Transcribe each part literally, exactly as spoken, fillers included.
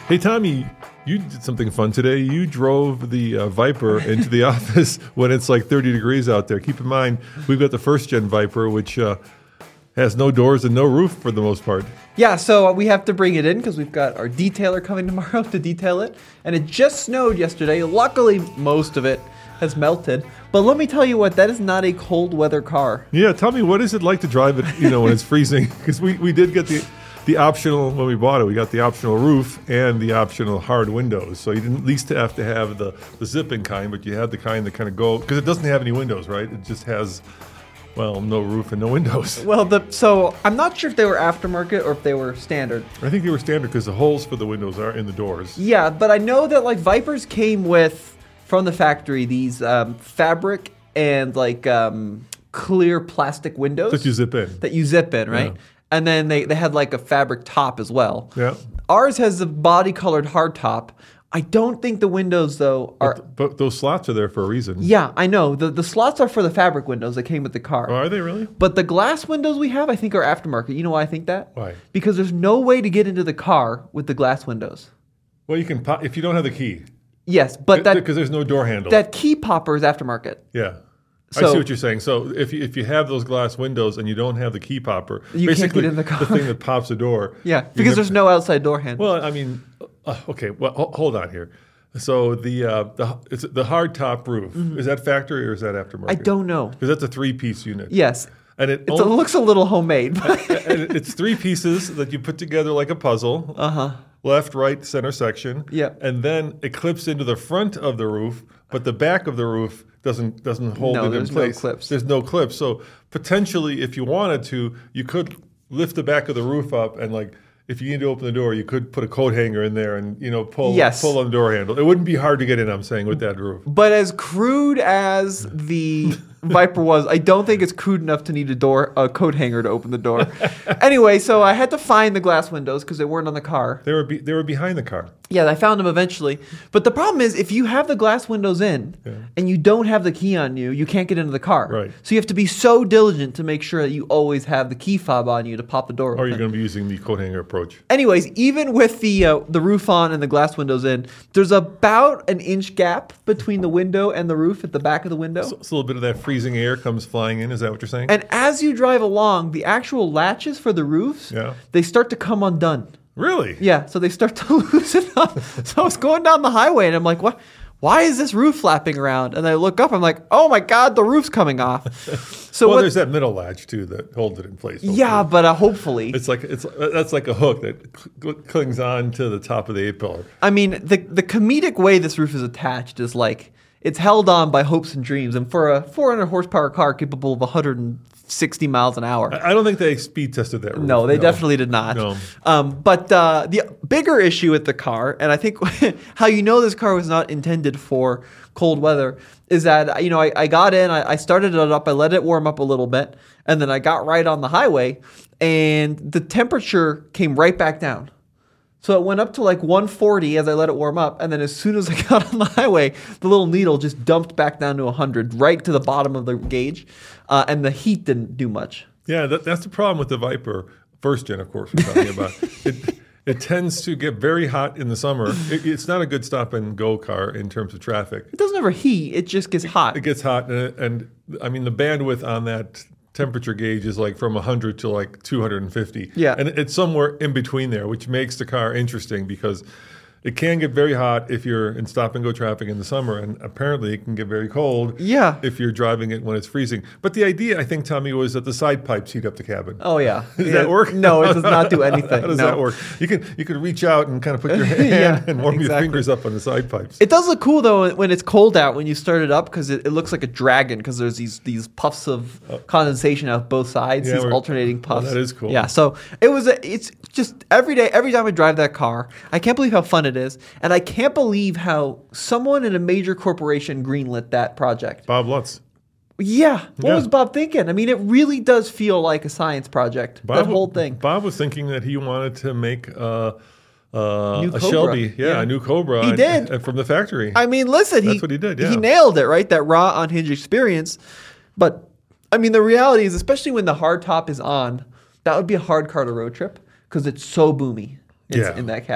Hey, Tommy, you did something fun today. You drove the uh, Viper into the office when it's like thirty degrees out there. Keep in mind, we've got the first-gen Viper, which uh, has no doors and no roof for the most part. Yeah, so we have to bring it in because we've got our detailer coming tomorrow to detail it. And it just snowed yesterday. Luckily, most of it has melted. But let me tell you what, that is not a cold weather car. Yeah, tell me, what is it like to drive it, you know, when it's freezing? Because we, we did get the... The optional, when we bought it, we got the optional roof and the optional hard windows. So you didn't at least have to have the, the zipping kind, but you had the kind that kind of go, because it doesn't have any windows, right? It just has, well, no roof and no windows. Well, the so I'm not sure if they were aftermarket or if they were standard. I think they were standard because the holes for the windows are in the doors. Yeah, but I know that like Vipers came with, from the factory, these um, fabric and like um, clear plastic windows. That you zip in. That you zip in, right? Yeah. And then they, they had like a fabric top as well. Yeah. Ours has a body colored hard top. I don't think the windows though are. But, but those slots are there for a reason. Yeah, I know. The the slots are for the fabric windows that came with the car. Oh, are they really? But the glass windows we have, I think, are aftermarket. You know why I think that? Why? Because there's no way to get into the car with the glass windows. Well, you can pop if you don't have the key. Yes, but that because there's no door handle. That key popper is aftermarket. Yeah. So, I see what you're saying. So if you, if you have those glass windows and you don't have the key popper, you basically can't get in the car. The thing that pops the door. Yeah, because there's no outside door handle. Well, I mean, uh, okay. Well, ho- hold on here. So the uh, the it's the hard top roof, mm-hmm. is that factory or is that aftermarket? I don't know. Because that's a three piece unit. Yes. And it, it's only, a, looks a little homemade. And it's three pieces that you put together like a puzzle. Uh huh. Left, right, center section. Yeah. And then it clips into the front of the roof, but the back of the roof doesn't doesn't hold no, it in there's place. No clips. There's no clips. So potentially, if you wanted to, you could lift the back of the roof up and like. If you need to open the door, you could put a coat hanger in there and, you know, pull yes. pull on the door handle. It wouldn't be hard to get in, I'm saying, with that roof. But as crude as the Viper was, I don't think it's crude enough to need a door, a coat hanger to open the door. Anyway, so I had to find the glass windows because they weren't on the car. They were be, they were behind the car. Yeah, I found them eventually. But the problem is, if you have the glass windows in yeah. and you don't have the key on you, you can't get into the car. Right. So you have to be so diligent to make sure that you always have the key fob on you to pop the door open. Or you're going to be using the coat hanger approach. Anyways, even with the uh, the roof on and the glass windows in, there's about an inch gap between the window and the roof at the back of the window. So, so a little bit of that freezing air comes flying in. Is that what you're saying? And as you drive along, the actual latches for the roofs, yeah. they start to come undone. Really? Yeah, so they start to loosen up. So I was going down the highway and I'm like, what? Why is this roof flapping around? And I look up, I'm like, oh my God, the roof's coming off. So well, what, there's that middle latch too that holds it in place. Hopefully. Yeah, but uh, hopefully. It's like it's that's like a hook that cl- clings on to the top of the A-pillar. I mean, the the comedic way this roof is attached is like, it's held on by hopes and dreams. And for a four hundred horsepower car capable of one hundred sixty miles an hour. I don't think they speed tested that roof. No, they no. definitely did not. No. Um, but uh, the bigger issue with the car, and I think how you know this car was not intended for cold weather, is that, you know, I, I got in, I, I started it up, I let it warm up a little bit, and then I got right on the highway, and the temperature came right back down. So it went up to like one forty as I let it warm up, and then as soon as I got on the highway, the little needle just dumped back down to one hundred, right to the bottom of the gauge, uh, and the heat didn't do much. Yeah, that, that's the problem with the Viper, first gen, of course, we're talking about. It, it tends to get very hot in the summer. It, it's not a good stop-and-go car in terms of traffic. It doesn't ever heat, it just gets hot. It gets hot, and, and I mean, the bandwidth on that temperature gauge is like from one hundred to like two hundred fifty. Yeah. And it's somewhere in between there, which makes the car interesting because it can get very hot if you're in stop-and-go traffic in the summer, and apparently it can get very cold yeah. if you're driving it when it's freezing. But the idea, I think, Tommy, was that the side pipes heat up the cabin. Oh, yeah. Does yeah. that work? No, it does not do anything. How does no. that work? You can you can reach out and kind of put your hand yeah, and warm exactly. your fingers up on the side pipes. It does look cool, though, when it's cold out, when you start it up, because it, it looks like a dragon, because there's these these puffs of condensation out both sides, Yeah, these alternating puffs. Oh, that is cool. Yeah, so it was. A, it's just every day, every time I drive that car, I can't believe how fun it is, and I can't believe how someone in a major corporation greenlit that project. Bob Lutz. Yeah. What Yeah. was Bob thinking? I mean, it really does feel like a science project, Bob, that whole thing. Bob was thinking that he wanted to make uh, uh, New a Cobra. Shelby, yeah, Yeah. a new Cobra. He and- did. and from the factory. I mean, listen, That's he, what he did, yeah. he nailed it, right? That raw, unhinged experience. But, I mean, the reality is, especially when the hard top is on, that would be a hard car to road trip because it's so boomy in, Yeah. in that cabin.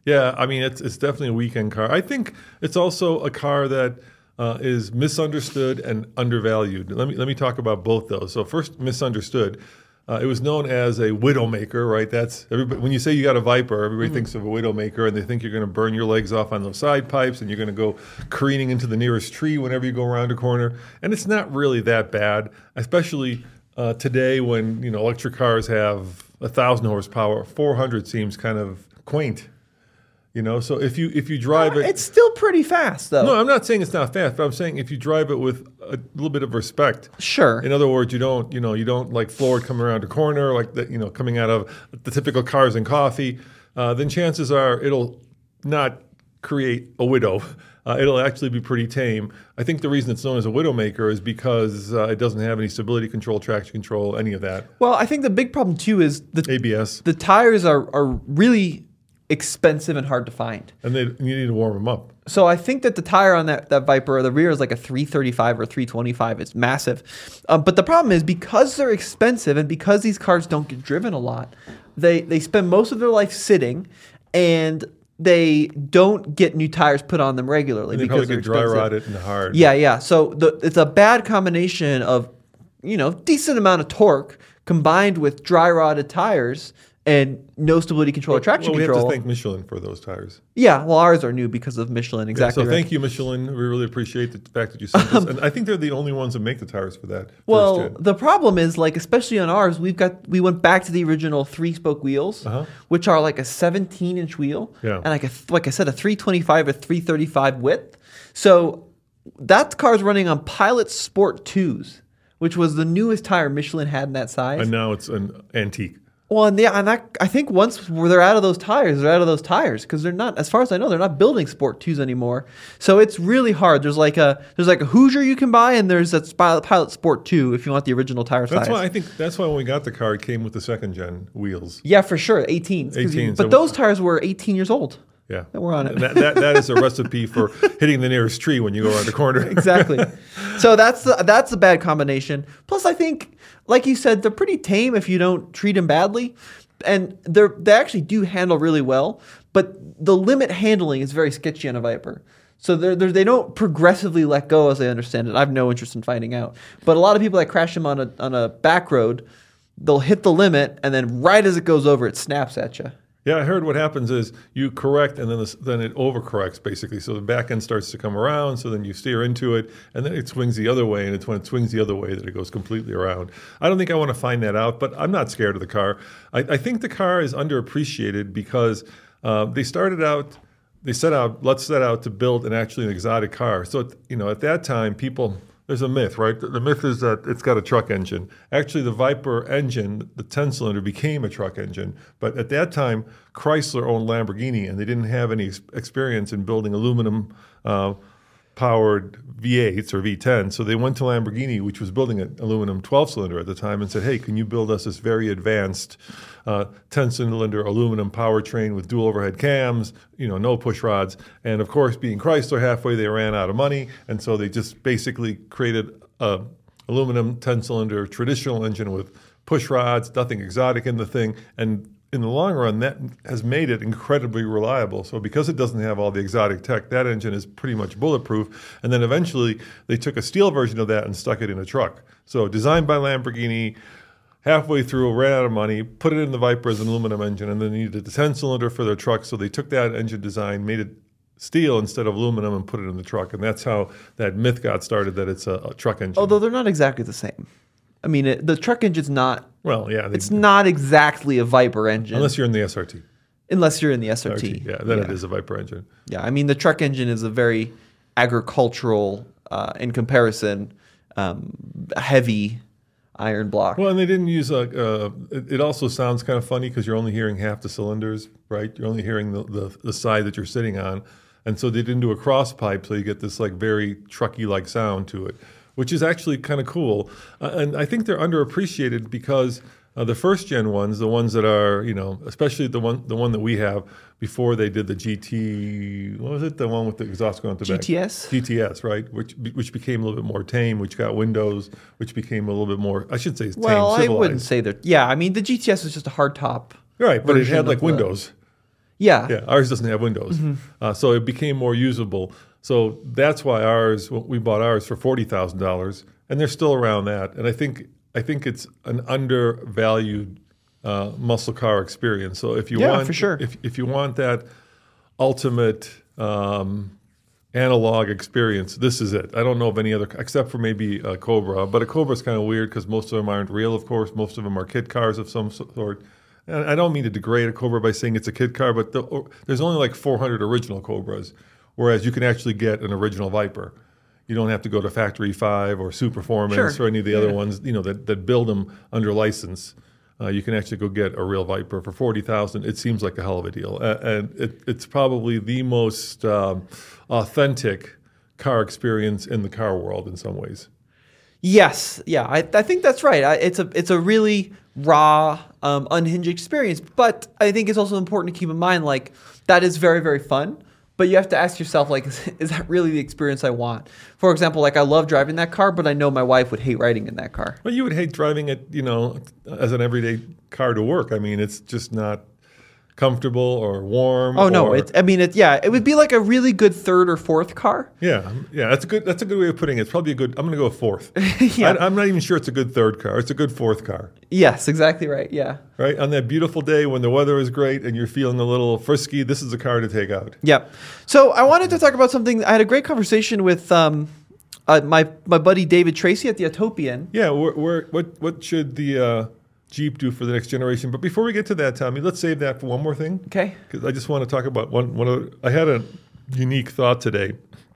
Yeah, I mean, it's it's definitely a weekend car. I think it's also a car that uh, is misunderstood and undervalued. Let me let me talk about both those. So first, misunderstood. Uh, it was known as a widowmaker, right? That's everybody. When you say you got a Viper, everybody mm-hmm. thinks of a widowmaker, and they think you're going to burn your legs off on those side pipes, and you're going to go careening into the nearest tree whenever you go around a corner. And it's not really that bad, especially uh, today when you know electric cars have a thousand horsepower. four hundred seems kind of quaint. You know, so if you if you drive uh, it, it's still pretty fast, though. No, I'm not saying it's not fast, but I'm saying if you drive it with a little bit of respect. Sure. In other words, you don't, you know, you don't like floor it coming around a corner like that, you know, coming out of the typical cars and coffee. Uh, then chances are it'll not create a widow. Uh, it'll actually be pretty tame. I think the reason it's known as a widowmaker is because uh, it doesn't have any stability control, traction control, any of that. Well, I think the big problem too is the A B S. The tires are are really expensive and hard to find. And they, you need to warm them up. So I think that the tire on that, that Viper, the rear is like a three thirty-five or three twenty-five. It's massive. Um, but the problem is because they're expensive and because these cars don't get driven a lot, they, they spend most of their life sitting and they don't get new tires put on them regularly. And they because probably they're get dry expensive. rotted and hard. Yeah, yeah. So the, it's a bad combination of, you know, decent amount of torque combined with dry rotted tires and no stability control well, or traction well, we control. have to thank Michelin for those tires. Yeah, well, ours are new because of Michelin. Exactly. Yeah, so right. thank you, Michelin. We really appreciate the fact that you sent us. And I think they're the only ones that make the tires for that. Well, first gen. the problem is, like, especially on ours, we've got we went back to the original three-spoke wheels, uh-huh. which are like a seventeen-inch wheel, yeah. and like a like I said, a three twenty-five or three thirty-five width. So that car's running on Pilot Sport twos, which was the newest tire Michelin had in that size. And now it's an antique. Well, and yeah, and that, I think once they're out of those tires, they're out of those tires because they're not, as far as I know, they're not building Sport twos anymore. So it's really hard. There's like a there's like a Hoosier you can buy, and there's a Pilot Sport two if you want the original tire that's size. That's why I think that's why when we got the car, it came with the second gen wheels. Yeah, for sure, eighteens. eighteen. But So those tires were eighteen years old. Yeah, that were on it. that, that that is a recipe for hitting the nearest tree when you go around the corner. Exactly. So that's the, that's a bad combination. Plus, I think, like you said, they're pretty tame if you don't treat them badly. And they they actually do handle really well, but the limit handling is very sketchy on a Viper. So they're, they're, they don't progressively let go, as I understand it. I have no interest in finding out. But a lot of people that crash them on a on a back road, they'll hit the limit, and then right as it goes over, it snaps at you. Yeah, I heard what happens is you correct and then this, then it overcorrects basically. So the back end starts to come around, so then you steer into it, and then it swings the other way, and it's when it swings the other way that it goes completely around. I don't think I want to find that out, but I'm not scared of the car. I, I think the car is underappreciated because uh, they started out, they set out, let's set out to build an actually an exotic car. So, you know, at that time, people... There's a myth, right? The myth is that it's got a truck engine. Actually, the Viper engine, the ten-cylinder, became a truck engine. But at that time, Chrysler owned Lamborghini, and they didn't have any ex- experience in building aluminum uh, powered V eights or V tens. So they went to Lamborghini, which was building an aluminum twelve-cylinder at the time, and said, hey, can you build us this very advanced uh, ten-cylinder aluminum powertrain with dual overhead cams, you know, no push rods. And of course, being Chrysler, halfway they ran out of money, and so they just basically created a aluminum ten-cylinder traditional engine with push rods, nothing exotic in the thing, and in the long run, that has made it incredibly reliable. So because it doesn't have all the exotic tech, that engine is pretty much bulletproof. And then eventually, they took a steel version of that and stuck it in a truck. So designed by Lamborghini, halfway through, ran out of money, put it in the Viper as an aluminum engine, and then needed the ten-cylinder for their truck. So they took that engine design, made it steel instead of aluminum, and put it in the truck. And that's how that myth got started that it's a, a truck engine. Although they're not exactly the same. I mean, it, the truck engine's not... Well, yeah. They, it's not exactly a Viper engine. Unless you're in the S R T. Unless you're in the S R T. S R T, yeah, then yeah. it is a Viper engine. Yeah, I mean, the truck engine is a very agricultural, uh, in comparison, um, heavy iron block. Well, and they didn't use a... Uh, it, it also sounds kind of funny because you're only hearing half the cylinders, right? You're only hearing the, the, the side that you're sitting on. And so they didn't do a cross pipe, so you get this like very trucky-like sound to it, which is actually kind of cool. Uh, and I think they're underappreciated because uh, the first gen ones, the ones that are, you know, especially the one the one that we have before they did the G T, what was it? The one with the exhaust going at the back? G T S? G T S, right? Which which became a little bit more tame, which got windows, which became a little bit more, I should say tame, well, civilized. I wouldn't say that. Yeah, I mean, the G T S was just a hard top. Right, but it had like the, windows. Yeah. Yeah, ours doesn't have windows. Mm-hmm. Uh, so it became more usable. So that's why ours, we bought ours for forty thousand dollars, and they're still around that. And I think I think it's an undervalued uh, muscle car experience. So if you Yeah, want, for sure. if if you want that ultimate um, analog experience, this is it. I don't know of any other, except for maybe a Cobra. But a Cobra is kind of weird because most of them aren't real, of course. Most of them are kit cars of some sort. And I don't mean to degrade a Cobra by saying it's a kit car, but the, or, there's only like four hundred original Cobras, whereas you can actually get an original Viper. You don't have to go to Factory Five or Superformance Sure. or any of the Yeah. other ones, you know, that, that build them under license. Uh, you can actually go get a real Viper for forty thousand dollars. It seems like a hell of a deal. Uh, and it, it's probably the most um, authentic car experience in the car world in some ways. Yes, yeah, I, I think that's right. I, it's a it's a really raw, um, unhinged experience. But I think it's also important to keep in mind, like, that is very, very fun. But you have to ask yourself, like, is, is that really the experience I want? For example, like, I love driving that car, but I know my wife would hate riding in that car. Well, you would hate driving it, you know, as an everyday car to work. I mean, it's just not comfortable or warm. Oh no, or, it's I mean, it yeah, it would be like a really good third or fourth car. yeah, yeah. That's a good. That's a good way of putting it. It's probably a good. I'm going to go fourth. Yeah. I, I'm not even sure it's a good third car. It's a good fourth car. Yes, exactly right. Yeah. Right on that beautiful day when the weather is great and you're feeling a little frisky. This is a car to take out. Yep. So I wanted to talk about something. I had a great conversation with um, uh, my my buddy David Tracy at the Utopian. Yeah. We're, we're, what what should the uh, Jeep do for the next generation? But before we get to that, Tommy, let's save that for one more thing. Okay. Because I just want to talk about one. One of I had a unique thought today,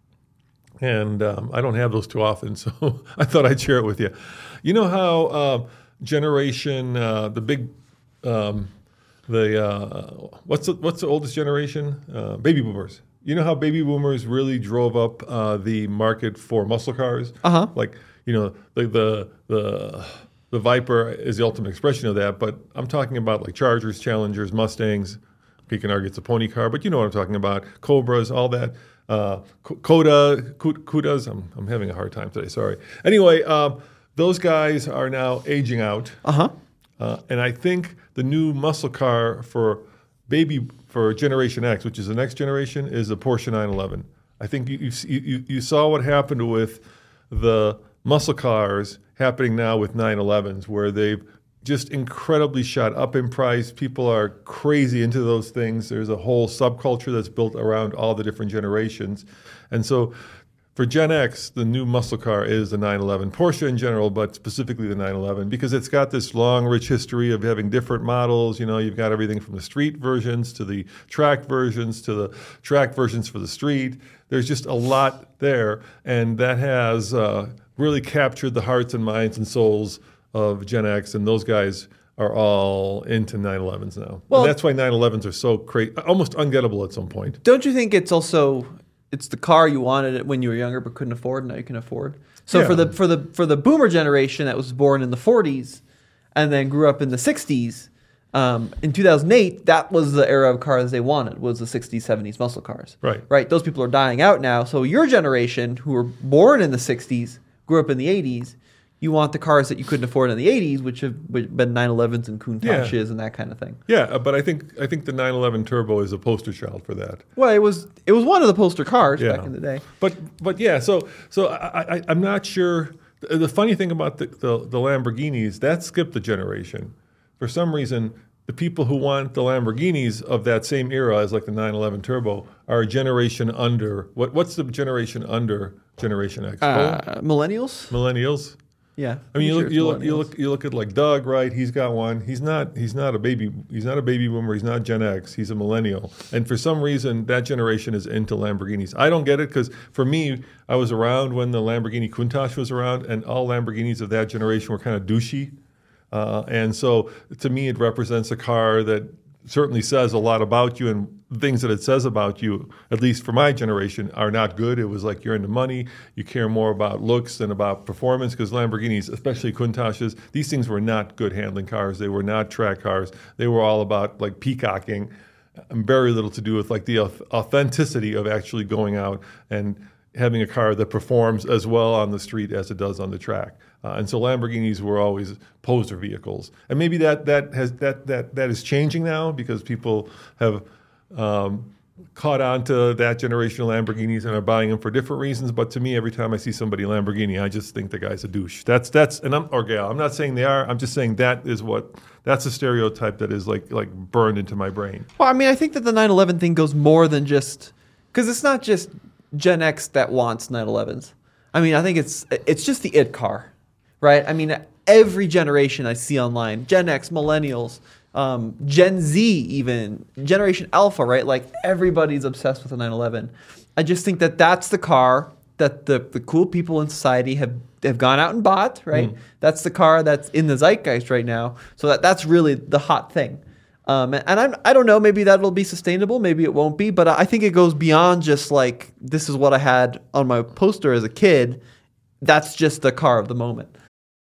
and um, I don't have those too often, so I thought I'd share it with you. You know how uh, generation uh, the big um, the uh, what's the, what's the oldest generation? Uh, baby boomers. You know how baby boomers really drove up uh, the market for muscle cars? Uh-huh. Like, you know, the the the the Viper is the ultimate expression of that, but I'm talking about like Chargers, Challengers, Mustangs. You can argue it's a pony car, but you know what I'm talking about. Cobras, all that. Uh, Coda, Cudas. I'm, I'm having a hard time today, sorry. Anyway, um, those guys are now aging out. Uh-huh. Uh, and I think the new muscle car for baby, for Generation X, which is the next generation, is a Porsche nine eleven. I think you, you, you, you saw what happened with the muscle cars happening now with nine elevens, where they've just incredibly shot up in price. People are crazy into those things. There's a whole subculture that's built around all the different generations. And so for Gen X, the new muscle car is the nine eleven. Porsche in general, but specifically the nine eleven, because it's got this long, rich history of having different models. You know, you've got everything from the street versions to the track versions to the track versions for the street. There's just a lot there, and that has uh, really captured the hearts and minds and souls of Gen X, and those guys are all into nine elevens now. Well, and that's why nine elevens are so crazy, almost ungettable at some point. Don't you think it's also it's the car you wanted it when you were younger but couldn't afford, and now you can afford? So Yeah. for the for the for the boomer generation that was born in the forties and then grew up in the sixties, um, in two thousand eight, that was the era of cars they wanted, was the sixties, seventies muscle cars. Right. Right. Those people are dying out now. So your generation, who were born in the sixties, grew up in the eighties, you want the cars that you couldn't afford in the eighties, which have been nine elevens and Countaches Yeah. and that kind of thing. Yeah, uh, but I think I think the nine eleven Turbo is a poster child for that. Well, it was it was one of the poster cars Yeah. back in the day. But but yeah, so so I, I I'm not sure. The the funny thing about the, the the Lamborghinis, that skipped a generation. For some reason, the people who want the Lamborghinis of that same era as like the nine eleven Turbo are a generation under. What what's the generation under Generation X? Uh, millennials? Millennials. Yeah. I mean, you I'm look, sure you it's look, you millennials. look, you look at like Doug, right? He's got one. He's not, he's not a baby, he's not a baby boomer. He's not Gen X. He's a millennial. And for some reason, that generation is into Lamborghinis. I don't get it because for me, I was around when the Lamborghini Countach was around, and all Lamborghinis of that generation were kind of douchey. Uh, and so, to me, it represents a car that certainly says a lot about you, and things that it says about you, at least for my generation, are not good. It was like you're into money, you care more about looks than about performance, because Lamborghinis, especially Countaches, these things were not good handling cars. They were not track cars. They were all about like peacocking, and very little to do with like the auth- authenticity of actually going out and having a car that performs as well on the street as it does on the track. Uh, and so Lamborghinis were always poser vehicles, and maybe that that has that that that is changing now because people have um, caught on to that generation of Lamborghinis and are buying them for different reasons. But to me, every time I see somebody Lamborghini, I just think the guy's a douche. That's that's and I'm or gal. I'm not saying they are. I'm just saying that is what that's a stereotype that is like like burned into my brain. Well, I mean, I think that the nine eleven thing goes more than just because it's not just Gen X that wants nine elevens. I mean, I think it's it's just the it car, right? I mean, every generation I see online, Gen X, millennials, um, Gen Z, even Generation Alpha, right? Like everybody's obsessed with the nine eleven. I just think that that's the car that the, the cool people in society have have gone out and bought, right? Mm. That's the car that's in the zeitgeist right now. So that that's really the hot thing. Um, and I'm, I don't know, maybe that'll be sustainable, maybe it won't be, but I think it goes beyond just like, this is what I had on my poster as a kid. That's just the car of the moment.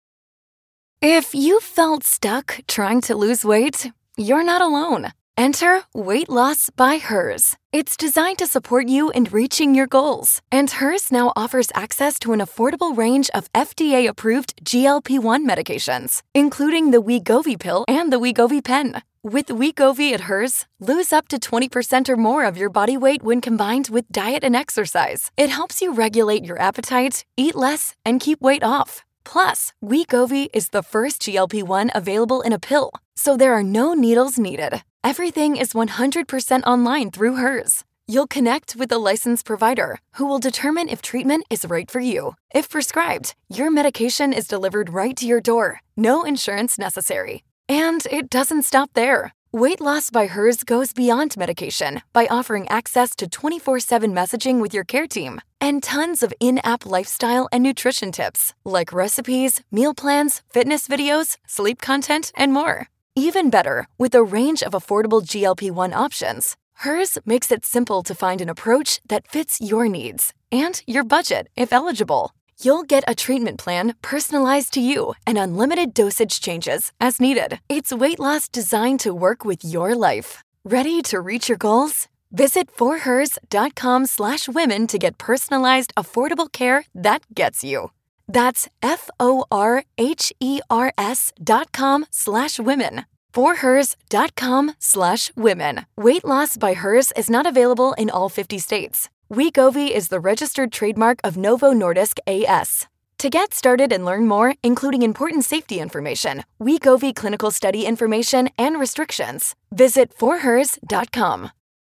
If you felt stuck trying to lose weight, you're not alone. Enter Weight Loss by Hers. It's designed to support you in reaching your goals. And Hers now offers access to an affordable range of F D A-approved G L P one medications, including the Wegovy pill and the Wegovy pen. With Wegovy at Hers, lose up to twenty percent or more of your body weight when combined with diet and exercise. It helps you regulate your appetite, eat less, and keep weight off. Plus, Wegovy is the first G L P one available in a pill, so there are no needles needed. Everything is one hundred percent online through Hers. You'll connect with a licensed provider who will determine if treatment is right for you. If prescribed, your medication is delivered right to your door. No insurance necessary. And it doesn't stop there. Weight Loss by Hers goes beyond medication by offering access to twenty-four seven messaging with your care team and tons of in-app lifestyle and nutrition tips like recipes, meal plans, fitness videos, sleep content, and more. Even better, with a range of affordable G L P one options, Hers makes it simple to find an approach that fits your needs and your budget if eligible. You'll get a treatment plan personalized to you and unlimited dosage changes as needed. It's weight loss designed to work with your life. Ready to reach your goals? Visit forhers.com slash women to get personalized, affordable care that gets you. That's F-O-R-H-E-R-S dot com slash women. forhers.com slash women. Weight Loss by Hers is not available in all fifty states. Wegovy is the registered trademark of Novo Nordisk A S. To get started and learn more, including important safety information, Wegovy clinical study information, and restrictions, visit forhers dot com.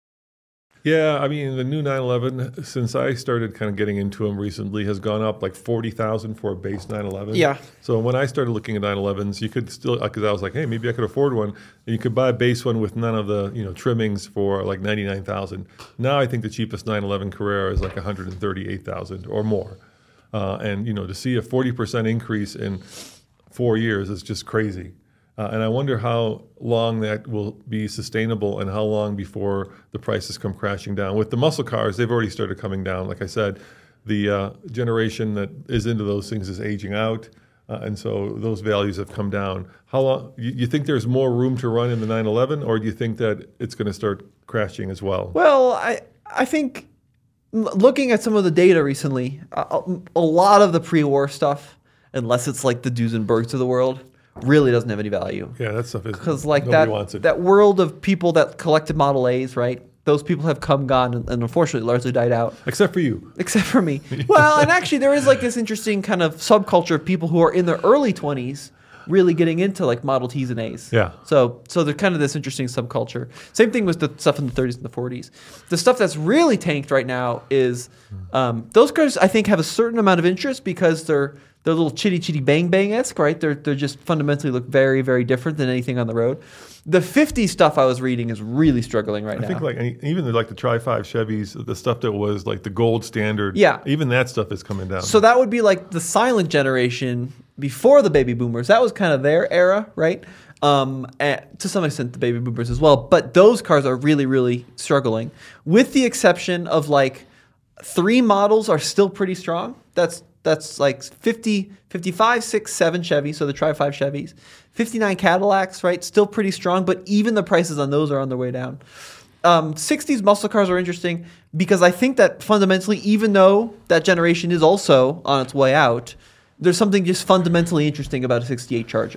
Yeah, I mean, the new nine eleven, since I started kind of getting into them recently, has gone up like forty thousand for a base nine eleven. Yeah. So when I started looking at nine elevens, you could still, because I was like, hey, maybe I could afford one. And you could buy a base one with none of the, you know, trimmings for like ninety-nine thousand. Now I think the cheapest nine eleven Carrera is like one hundred thirty-eight thousand or more. Uh, and, you know, to see a forty percent increase in four years is just crazy. Uh, and I wonder how long that will be sustainable and how long before the prices come crashing down. With the muscle cars, they've already started coming down. Like I said, the uh, generation that is into those things is aging out, uh, and so those values have come down. How long? You, you think there's more room to run in the nine eleven, or do you think that it's going to start crashing as well? Well, I I think looking at some of the data recently, a, a lot of the pre-war stuff, unless it's like the Duesenbergs of the world, really doesn't have any value. Yeah, that stuff is, because like nobody that wants it. that world of people that collected Model A's, right? Those people have come, gone, and, and unfortunately largely died out. Except for you. Except for me. Well, and actually there is like this interesting kind of subculture of people who are in their early twenties really getting into like Model T's and A's. Yeah. So so they're kind of this interesting subculture. Same thing with the stuff in the thirties and the forties. The stuff that's really tanked right now is um, those cars I think have a certain amount of interest because they're They're a little chitty chitty bang bang-esque, right? They're they're just fundamentally look very, very different than anything on the road. The fifty stuff I was reading is really struggling right I now. think like even the, like the Tri five Chevys, the stuff that was like the gold standard, Yeah. even that stuff is coming down. So that would be like the silent generation before the baby boomers. That was kind of their era, right? Um, and to some extent, the baby boomers as well. But those cars are really, really struggling, with the exception of like three models are still pretty strong. That's That's like fifty, fifty-five, six, seven Chevy, so the Tri five Chevys. fifty-nine Cadillacs, right? Still pretty strong, but even the prices on those are on their way down. Um, sixties muscle cars are interesting because I think that fundamentally, even though that generation is also on its way out, there's something just fundamentally interesting about a sixty-eight Charger,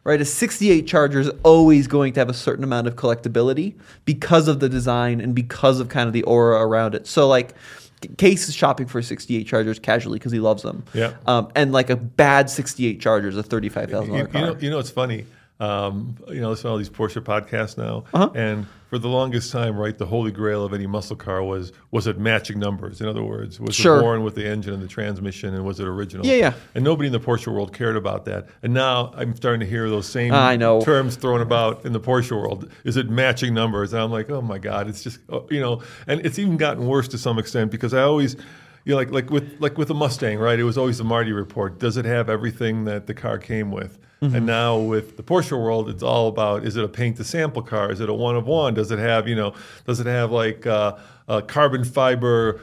right? A sixty-eight Charger is always going to have a certain amount of collectability because of the design and because of kind of the aura around it. So like Case is shopping for sixty-eight Chargers casually because he loves them. Yeah. Um, and like a bad sixty-eight Charger is a thirty-five thousand dollars you, car. you know, you know, it's funny. Um, you know, listen to all these Porsche podcasts now, Uh-huh. and for the longest time, right, the holy grail of any muscle car was was it matching numbers? In other words, was Sure. it born with the engine and the transmission, and was it original? Yeah, yeah. And nobody in the Porsche world cared about that. And now I'm starting to hear those same I know. terms thrown about in the Porsche world. Is it matching numbers? And I'm like, oh my God, it's just uh, you know, and it's even gotten worse to some extent because I always. You know, like like with like with the Mustang, right? It was always the Marty report. Does it have everything that the car came with? Mm-hmm. And now with the Porsche world, it's all about: is it a paint to sample car? Is it a one of one? Does it have you know? Does it have like uh, uh, carbon fiber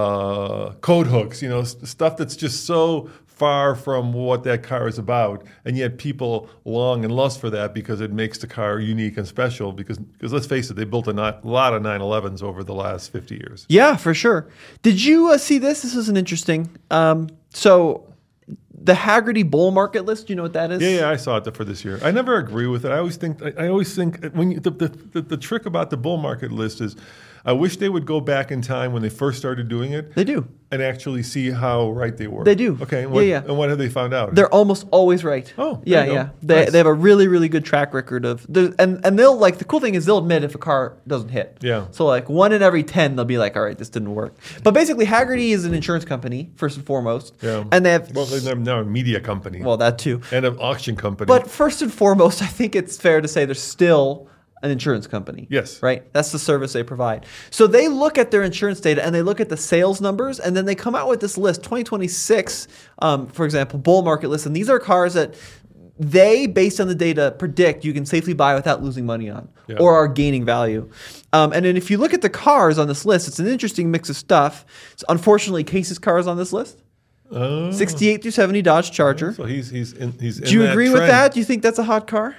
uh, coat hooks? You know, st- stuff that's just so far from what that car is about, and yet people long and lust for that because it makes the car unique and special. Because, because let's face it, they built a not, lot of nine elevens over the last fifty years. Yeah, for sure. Did you uh, see this? This is an interesting. Um, so the Hagerty bull market list. Do you know what that is? Yeah, yeah, I saw it for this year. I never agree with it. I always think, I, I always think when you, the, the, the the trick about the bull market list is, I wish they would go back in time when they first started doing it. They do. And actually see how right they were. They do. Okay. And what, Yeah, yeah. And what have they found out? They're almost always right. Oh, yeah, there you go. yeah. They Nice. they have a really really good track record of there- and and they'll like the cool thing is they'll admit if a car doesn't hit. Yeah. So like one in every ten they'll be like, all right, this didn't work. But basically, Hagerty is an insurance company first and foremost. Yeah. And they have Well, they're now a media company. well that too. And an auction company. But first and foremost, I think it's fair to say they're still an insurance company. Yes. Right? That's the service they provide. So they look at their insurance data and they look at the sales numbers and then they come out with this list, twenty twenty-six, um, for example, bull market list. And these are cars that they, based on the data, predict you can safely buy without losing money on Yeah. or are gaining value. Um, and then if you look at the cars on this list, it's an interesting mix of stuff. So unfortunately, Case's cars on this list. Oh. sixty-eight through seventy Dodge Charger. So he's he's in, he's in Do you that agree with trend. that? Do you think that's a hot car?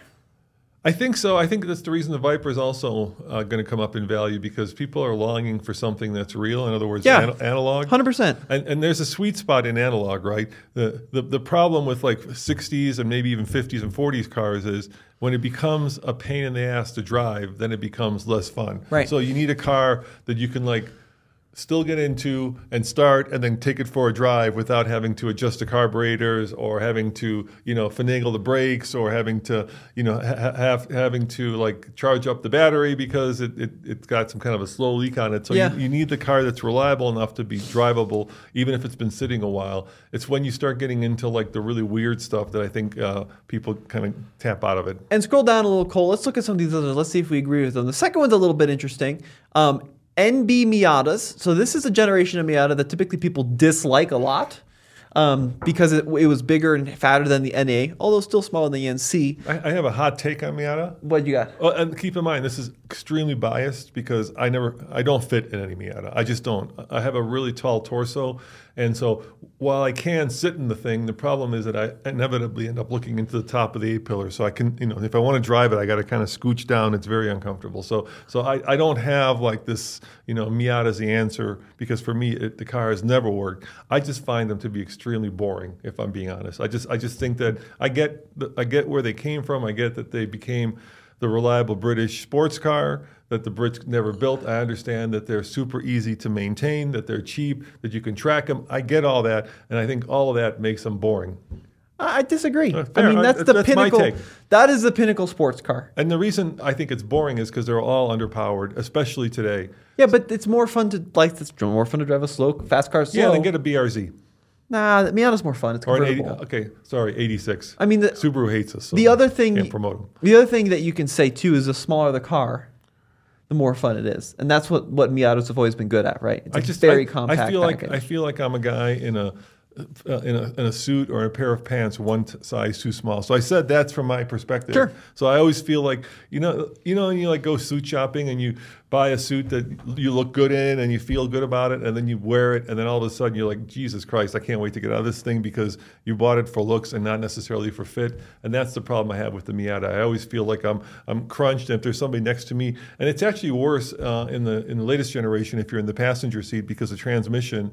I think so. I think that's the reason the Viper is also uh, going to come up in value because people are longing for something that's real. In other words, Yeah. an- analog. one hundred percent. And, and there's a sweet spot in analog, right? The, the the problem with like sixties and maybe even fifties and forties cars is when it becomes a pain in the ass to drive, then it becomes less fun. Right. So you need a car that you can like still get into and start and then take it for a drive without having to adjust the carburetors or having to, you know, finagle the brakes or having to, you know, ha- have having to like charge up the battery because it, it, it's got some kind of a slow leak on it. So Yeah. you, you need the car that's reliable enough to be drivable, even if it's been sitting a while. It's when you start getting into like the really weird stuff that I think uh, people kind of tap out of it. And scroll down a little, Cole. Let's look at some of these others. Let's see if we agree with them. The second one's a little bit interesting. Um, N B Miatas. So this is a generation of Miata that typically people dislike a lot um, because it, it was bigger and fatter than the N A, although still smaller than the N C. I, I have a hot take on Miata. What you got? Oh, and keep in mind, this is extremely biased because I never, I don't fit in any Miata. I just don't. I have a really tall torso, and so while I can sit in the thing, the problem is that I inevitably end up looking into the top of the A-pillar. So I can, you know, if I want to drive it, I got to kind of scooch down. It's very uncomfortable. So, so I, I don't have like this, you know, Miata's the answer because for me, it, the car has never worked. I just find them to be extremely boring, if I'm being honest. I just, I just think that I get, the, I get where they came from. I get that they became the reliable British sports car that the Brits never built. I understand that they're super easy to maintain, that they're cheap, that you can track them. I get all that, and I think all of that makes them boring. I disagree. Uh, I fair. mean, I- that's the that's my pinnacle. take. That is the pinnacle sports car. And the reason I think it's boring is because they're all underpowered, especially today. Yeah, but it's more fun to like. It's more fun to drive a slow, fast car. Slow. Yeah, then get a B R Z Nah, the Miata's more fun. It's or an eighty. convertible. Okay, sorry, eighty-six. I mean, the, Subaru hates us. So the other thing, can't promote them. the other thing that you can say too is the smaller the car, the more fun it is, and that's what what Miatas have always been good at, right? It's I a just very I, compact. I feel like package. I feel like I'm a guy in a. Uh, in, a, in a suit or a pair of pants one t- size too small. So I said that's from my perspective. Sure. So I always feel like, you know, you know, you like go suit shopping and you buy a suit that you look good in and you feel good about it and then you wear it and then all of a sudden you're like, Jesus Christ, I can't wait to get out of this thing because you bought it for looks and not necessarily for fit. And that's the problem I have with the Miata. I always feel like I'm I'm crunched, and if there's somebody next to me, and it's actually worse uh, in the in the latest generation if you're in the passenger seat because the transmission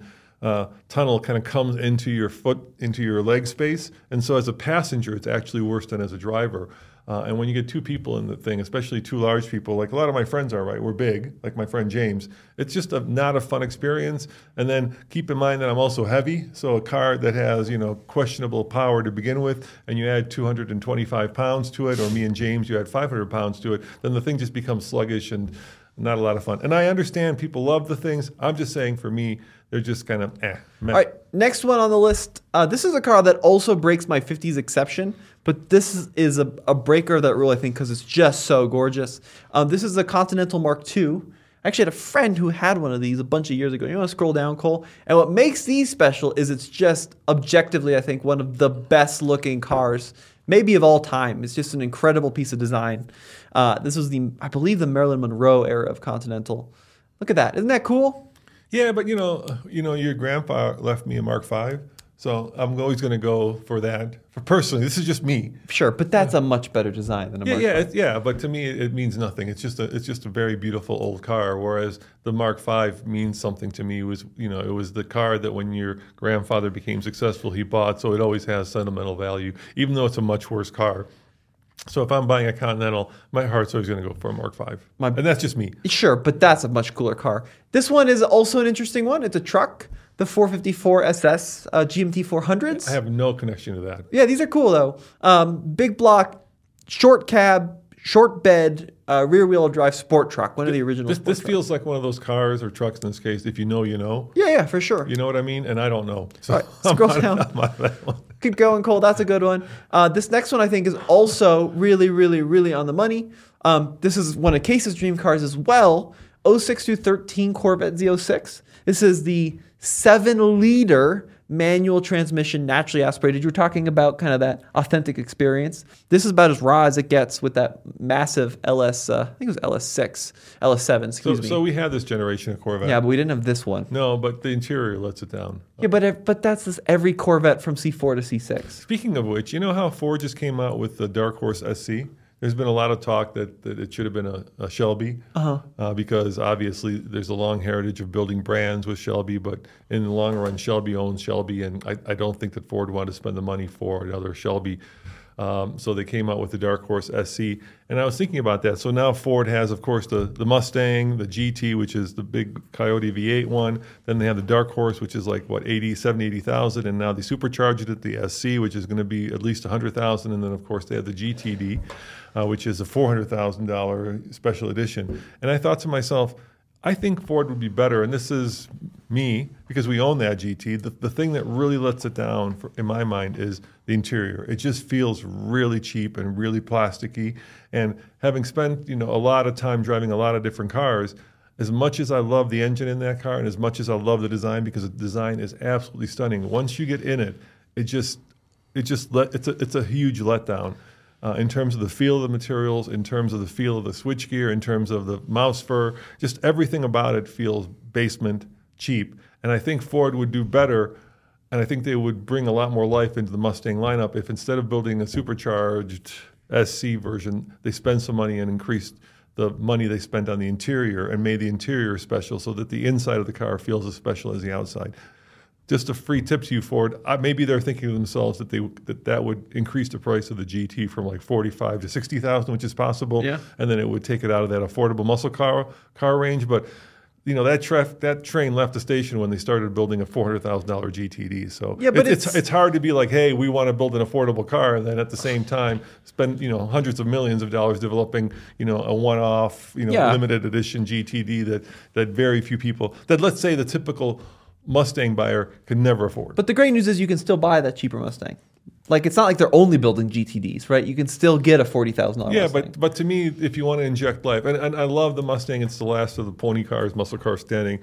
uh, tunnel kind of comes into your foot, into your leg space. And so as a passenger, it's actually worse than as a driver. Uh, and when you get two people in the thing, especially two large people, like a lot of my friends are, right? We're big, like my friend James. It's just a, not a fun experience. And then keep in mind that I'm also heavy. So a car that has, you know, questionable power to begin with, and you add two hundred twenty-five pounds to it, or me and James, you add five hundred pounds to it, then the thing just becomes sluggish and not a lot of fun. And I understand people love the things. I'm just saying for me, they're just kind of eh. Meh. All right, next one on the list. Uh, this is a car that also breaks my fifties exception, but this is, is a, a breaker of that rule, I think, because it's just so gorgeous. Um, this is the Continental Mark two. I actually had a friend who had one of these a bunch of years ago. You want to scroll down, Cole? And what makes these special is it's just objectively, I think, one of the best looking cars, maybe of all time. It's just an incredible piece of design. Uh, this was the, I believe, the Marilyn Monroe era of Continental. Look at that. Isn't that cool? Yeah, but you know, you know, your grandpa left me a Mark five, so I'm always going to go for that. For personally, this is just me. Sure, but that's a much better design than a Yeah, Mark yeah, five. it, yeah. But to me, it, it means nothing. It's just a, it's just a very beautiful old car. Whereas the Mark five means something to me. It was, you know, it was the car that when your grandfather became successful, he bought. So it always has sentimental value, even though it's a much worse car. So if I'm buying a Continental, my heart's always going to go for a Mark five. My- and that's just me. Sure, but that's a much cooler car. This one is also an interesting one. It's a truck, the four fifty-four S S uh, G M T four hundreds. I have no connection to that. Yeah, these are cool though. Um, big block, short cab, short bed, uh, rear wheel drive sport truck. One of the original. This, sport this trucks. feels like one of those cars or trucks in this case. If you know, you know. Yeah, yeah, for sure. You know what I mean? And I don't know. So All right, scroll I'm down. out, I'm out of that one. Keep going, Cole. That's a good one. Uh, this next one I think is also really, really, really on the money. Um, this is one of Case's dream cars as well. oh six through thirteen Corvette Z oh six. This is the seven liter manual transmission, naturally aspirated. You were talking about kind of that authentic experience. This is about as raw as it gets with that massive L S, uh, I think it was L S six, L S seven, So, excuse me. so we had this generation of Corvette. Yeah, but we didn't have this one. No, but the interior lets it down. Yeah, but ev- but that's this every Corvette from C four to C six. Speaking of which, you know how Ford just came out with the Dark Horse S C? There's been a lot of talk that, that it should have been a, a Shelby Uh-huh. uh, because obviously there's a long heritage of building brands with Shelby, but in the long run, Shelby owns Shelby, and I, I don't think that Ford wanted to spend the money for another Shelby. Um, so they came out with the Dark Horse S C, and I was thinking about that. So now Ford has, of course, the, the Mustang, the G T, which is the big Coyote V eight one. Then they have the Dark Horse, which is like, what, eighty, seventy, eighty thousand, and now they supercharged it, the S C, which is going to be at least one hundred thousand, and then, of course, they have the G T D, uh, which is a four hundred thousand dollars special edition. And I thought to myself, I think Ford would be better, and this is me, because we own that G T. The, the thing that really lets it down, for, in my mind, is the interior. It just feels really cheap and really plasticky. And having spent, you know, a lot of time driving a lot of different cars, as much as I love the engine in that car and as much as I love the design, because the design is absolutely stunning, once you get in it, it just, it just let, it's a, it's a huge letdown. Uh, in terms of the feel of the materials, in terms of the feel of the switchgear, in terms of the mouse fur, just everything about it feels basement cheap. And I think Ford would do better, and I think they would bring a lot more life into the Mustang lineup if instead of building a supercharged S C version, they spend some money and increased the money they spent on the interior and made the interior special so that the inside of the car feels as special as the outside. Just a free tip to you, Ford. Uh, maybe they're thinking to themselves that they that that would increase the price of the G T from like forty-five to sixty thousand, which is possible, Yeah. and then it would take it out of that affordable muscle car car range. But you know that traf- that train left the station when they started building a four hundred thousand dollar G T D. So Yeah, but it's, it's it's- it's hard to be like, hey, we want to build an affordable car, and then at the same time spend you know hundreds of millions of dollars developing you know a one-off you know Yeah. limited edition G T D that that very few people that let's say the typical Mustang buyer could never afford. But the great news is you can still buy that cheaper Mustang. Like, it's not like they're only building G T Ds, right? You can still get a forty thousand dollars yeah, Mustang. but but to me, if you want to inject life, and, and I love the Mustang, it's the last of the pony cars, muscle cars standing.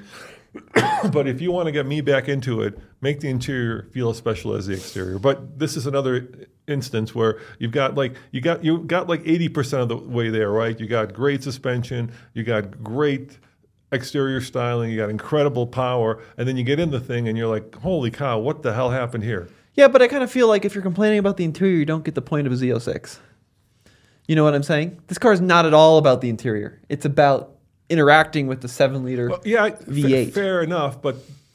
But if you want to get me back into it, make the interior feel as special as the exterior. But this is another instance where you've got like you got you got like eighty percent of the way there, right? You got great suspension, you got great exterior styling, you got incredible power, and then you get in the thing and you're like, holy cow, what the hell happened here? Yeah, but I kind of feel like if you're complaining about the interior, you don't get the point of a Z oh six. You know what I'm saying? This car is not at all about the interior. It's about interacting with the seven liter Well, yeah, I- V eight. fa- fair enough, but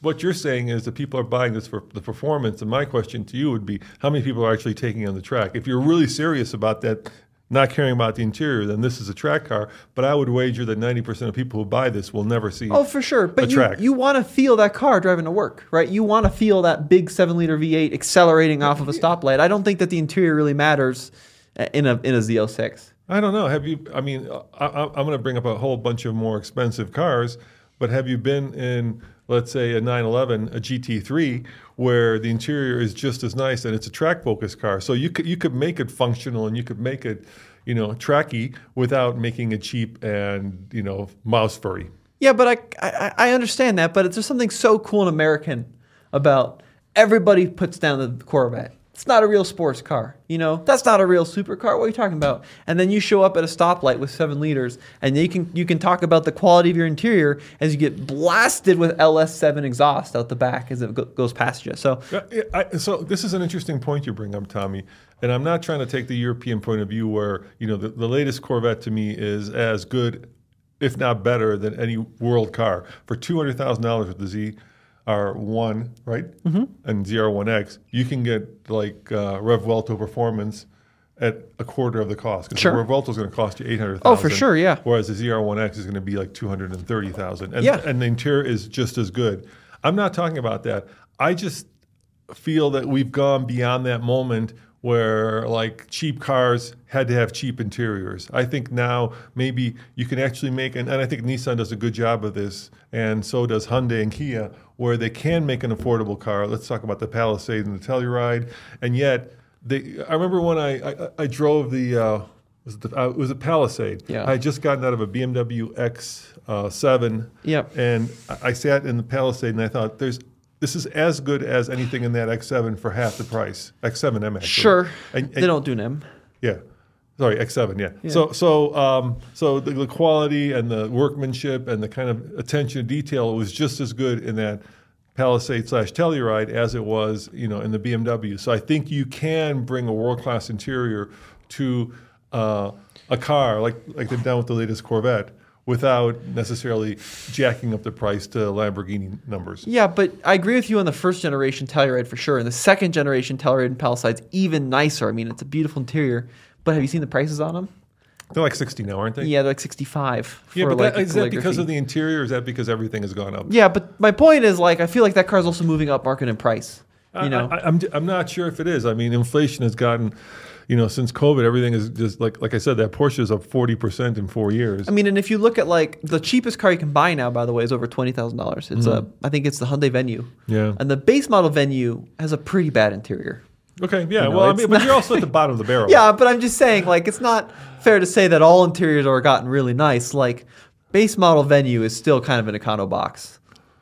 what you're saying is that people are buying this for the performance. And my question to you would be, how many people are actually taking it on the track? If you're really serious about that, not caring about the interior, then this is a track car. But I would wager that ninety percent of people who buy this will never see Oh, for sure. But a you, track. you want to feel that car driving to work, right? You want to feel that big seven liter V eight accelerating off of a stoplight. I don't think that the interior really matters in a in a Z oh six. I don't know. Have you, I mean, I, I, I'm going to bring up a whole bunch of more expensive cars, but have you been in, let's say, a nine eleven, a G T three, where the interior is just as nice and it's a track-focused car? So you could you could make it functional and you could make it, you know, tracky without making it cheap and, you know, mouse furry. Yeah, but I, I I understand that, but it's just something so cool and American about everybody puts down the Corvette. It's not a real sports car, you know. That's not a real supercar. What are you talking about? And then you show up at a stoplight with seven liters, and you can you can talk about the quality of your interior as you get blasted with L S seven exhaust out the back as it go, goes past you. So, I, I, so this is an interesting point you bring up, Tommy. And I'm not trying to take the European point of view where, you know, the, the latest Corvette to me is as good, if not better, than any world car. For two hundred thousand dollars with the Z R one, right? Mm-hmm. And Z R one X, you can get like uh, Revuelto performance at a quarter of the cost. Because Sure. the Revuelto is going to cost you eight hundred thousand dollars. Oh, for sure, yeah. Whereas the Z R one X is going to be like two hundred thirty thousand dollars. And, Yeah. and the interior is just as good. I'm not talking about that. I just feel that we've gone beyond that moment where like cheap cars had to have cheap interiors. I think now maybe you can actually make, and, and I think Nissan does a good job of this, and so does Hyundai and Kia, where they can make an affordable car. Let's talk about the Palisade and the Telluride. And yet, they, I remember when I, I, I drove the, uh, was it, the uh, it was a Palisade. Yeah. I had just gotten out of a B M W X seven, Yep. and I I sat in the Palisade and I thought, there's this is as good as anything in that X seven for half the price. X seven M actually. sure, And- and- they don't do an M. Yeah. Sorry, X seven, yeah. So so um, so the, the quality and the workmanship and the kind of attention to detail was just as good in that Palisade slash Telluride as it was, you know, in the B M W. So I think you can bring a world-class interior to uh, a car like like they've done with the latest Corvette without necessarily jacking up the price to Lamborghini numbers. Yeah, but I agree with you on the first generation Telluride for sure, and the second generation Telluride and Paliside's even nicer. I mean, it's a beautiful interior, but have you seen the prices on them? They're like sixty now, aren't they? Yeah, they're like sixty-five. For Yeah, but like that, a is that because calligraphy. of the interior, or is that because everything has gone up? Yeah, but my point is, like, I feel like that car's also moving up market in price. You know, I, I, I'm I'm not sure if it is. I mean, inflation has gotten, you know, since COVID, everything is just like like I said, that Porsche is up forty percent in four years. I mean, and if you look at like the cheapest car you can buy now, by the way, is over twenty thousand dollars. It's a, I think it's the Hyundai Venue. Yeah. And the base model Venue has a pretty bad interior. Okay, yeah. You know, well, I it's mean, but not- you're also at the bottom of the barrel. Yeah, but I'm just saying, like, it's not fair to say that all interiors are gotten really nice. Like, base model Venue is still kind of an econo box,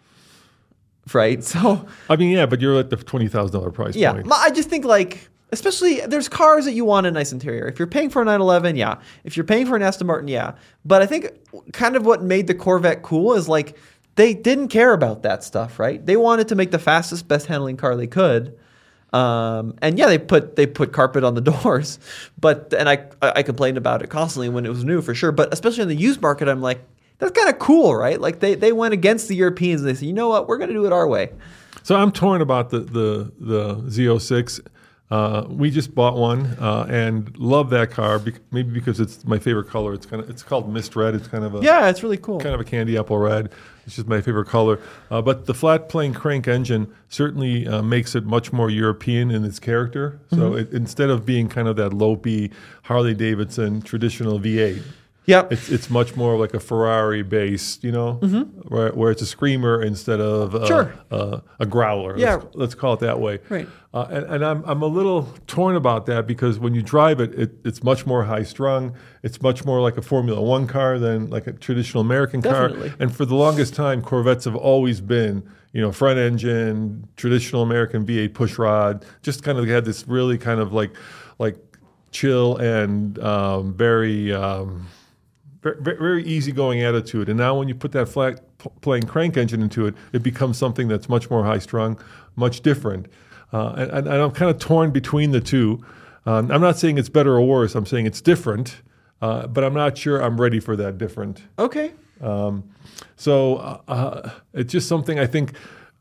right? So, I mean, yeah, but you're at the twenty thousand dollar price yeah, point. my- I just think like, especially there's cars that you want a nice interior. If you're paying for a nine eleven, yeah. If you're paying for an Aston Martin, yeah. But I think kind of what made the Corvette cool is like they didn't care about that stuff, right? They wanted to make the fastest, best handling car they could. Um, and yeah, they put they put carpet on the doors, but and I I complained about it constantly when it was new for sure. But especially in the used market, I'm like, that's kind of cool, right? Like they they went against the Europeans and they said, you know what, we're gonna do it our way. So I'm torn about the the the Z oh six. Uh, we just bought one uh, and love that car. Bec- maybe because it's my favorite color. It's kind of it's called mist red. It's kind of a Yeah, it's really cool. kind of a candy apple red. It's just my favorite color. Uh, but the flat plane crank engine certainly uh, makes it much more European in its character. So Mm-hmm. it, instead of being kind of that lopey Harley Davidson traditional V eight, Yep. it's it's much more like a Ferrari based, you know, where, where it's a screamer instead of uh, Mm-hmm. Sure. uh, a growler. Yeah. Let's, let's call it that way. Right. Uh, and and I'm, I'm a little torn about that because when you drive it, it, it's much more high strung. It's much more like a Formula One car than like a traditional American Definitely. car. And for the longest time, Corvettes have always been, you know, front engine, traditional American V eight pushrod. Just kind of had this really kind of like like chill and um, very. Um, Very, very easygoing attitude, and now when you put that flat p- plane crank engine into it, it becomes something that's much more high strung, much different. Uh, and, and I'm kind of torn between the two. Um, I'm not saying it's better or worse. I'm saying it's different, uh, but I'm not sure I'm ready for that different. Okay. Um, so uh, uh, it's just something I think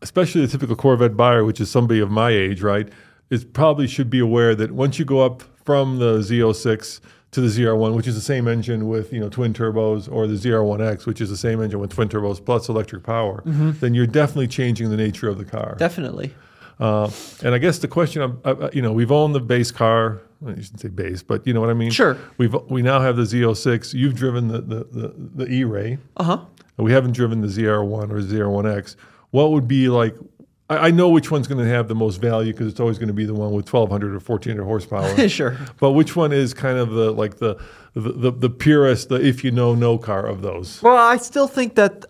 especially the typical Corvette buyer, which is somebody of my age, right, is probably should be aware that once you go up from the Z oh six to the Z R one, which is the same engine with you know twin turbos, or the Z R one X, which is the same engine with twin turbos plus electric power, mm-hmm. then you're definitely changing the nature of the car. Definitely. Uh, and I guess the question, uh, you know, we've owned the base car. Well, you shouldn't say base, but you know what I mean. Sure. We've we now have the Z oh six. You've driven the the the, the E-Ray. Uh huh. And we haven't driven the Z R one or Z R one X. What would be like? I, I know which one's going to have the most value because it's always going to be the one with twelve hundred or fourteen hundred horsepower. Sure. But which one is kind of the like the the the, the purest, the if you know no car of those? Well, I still think that.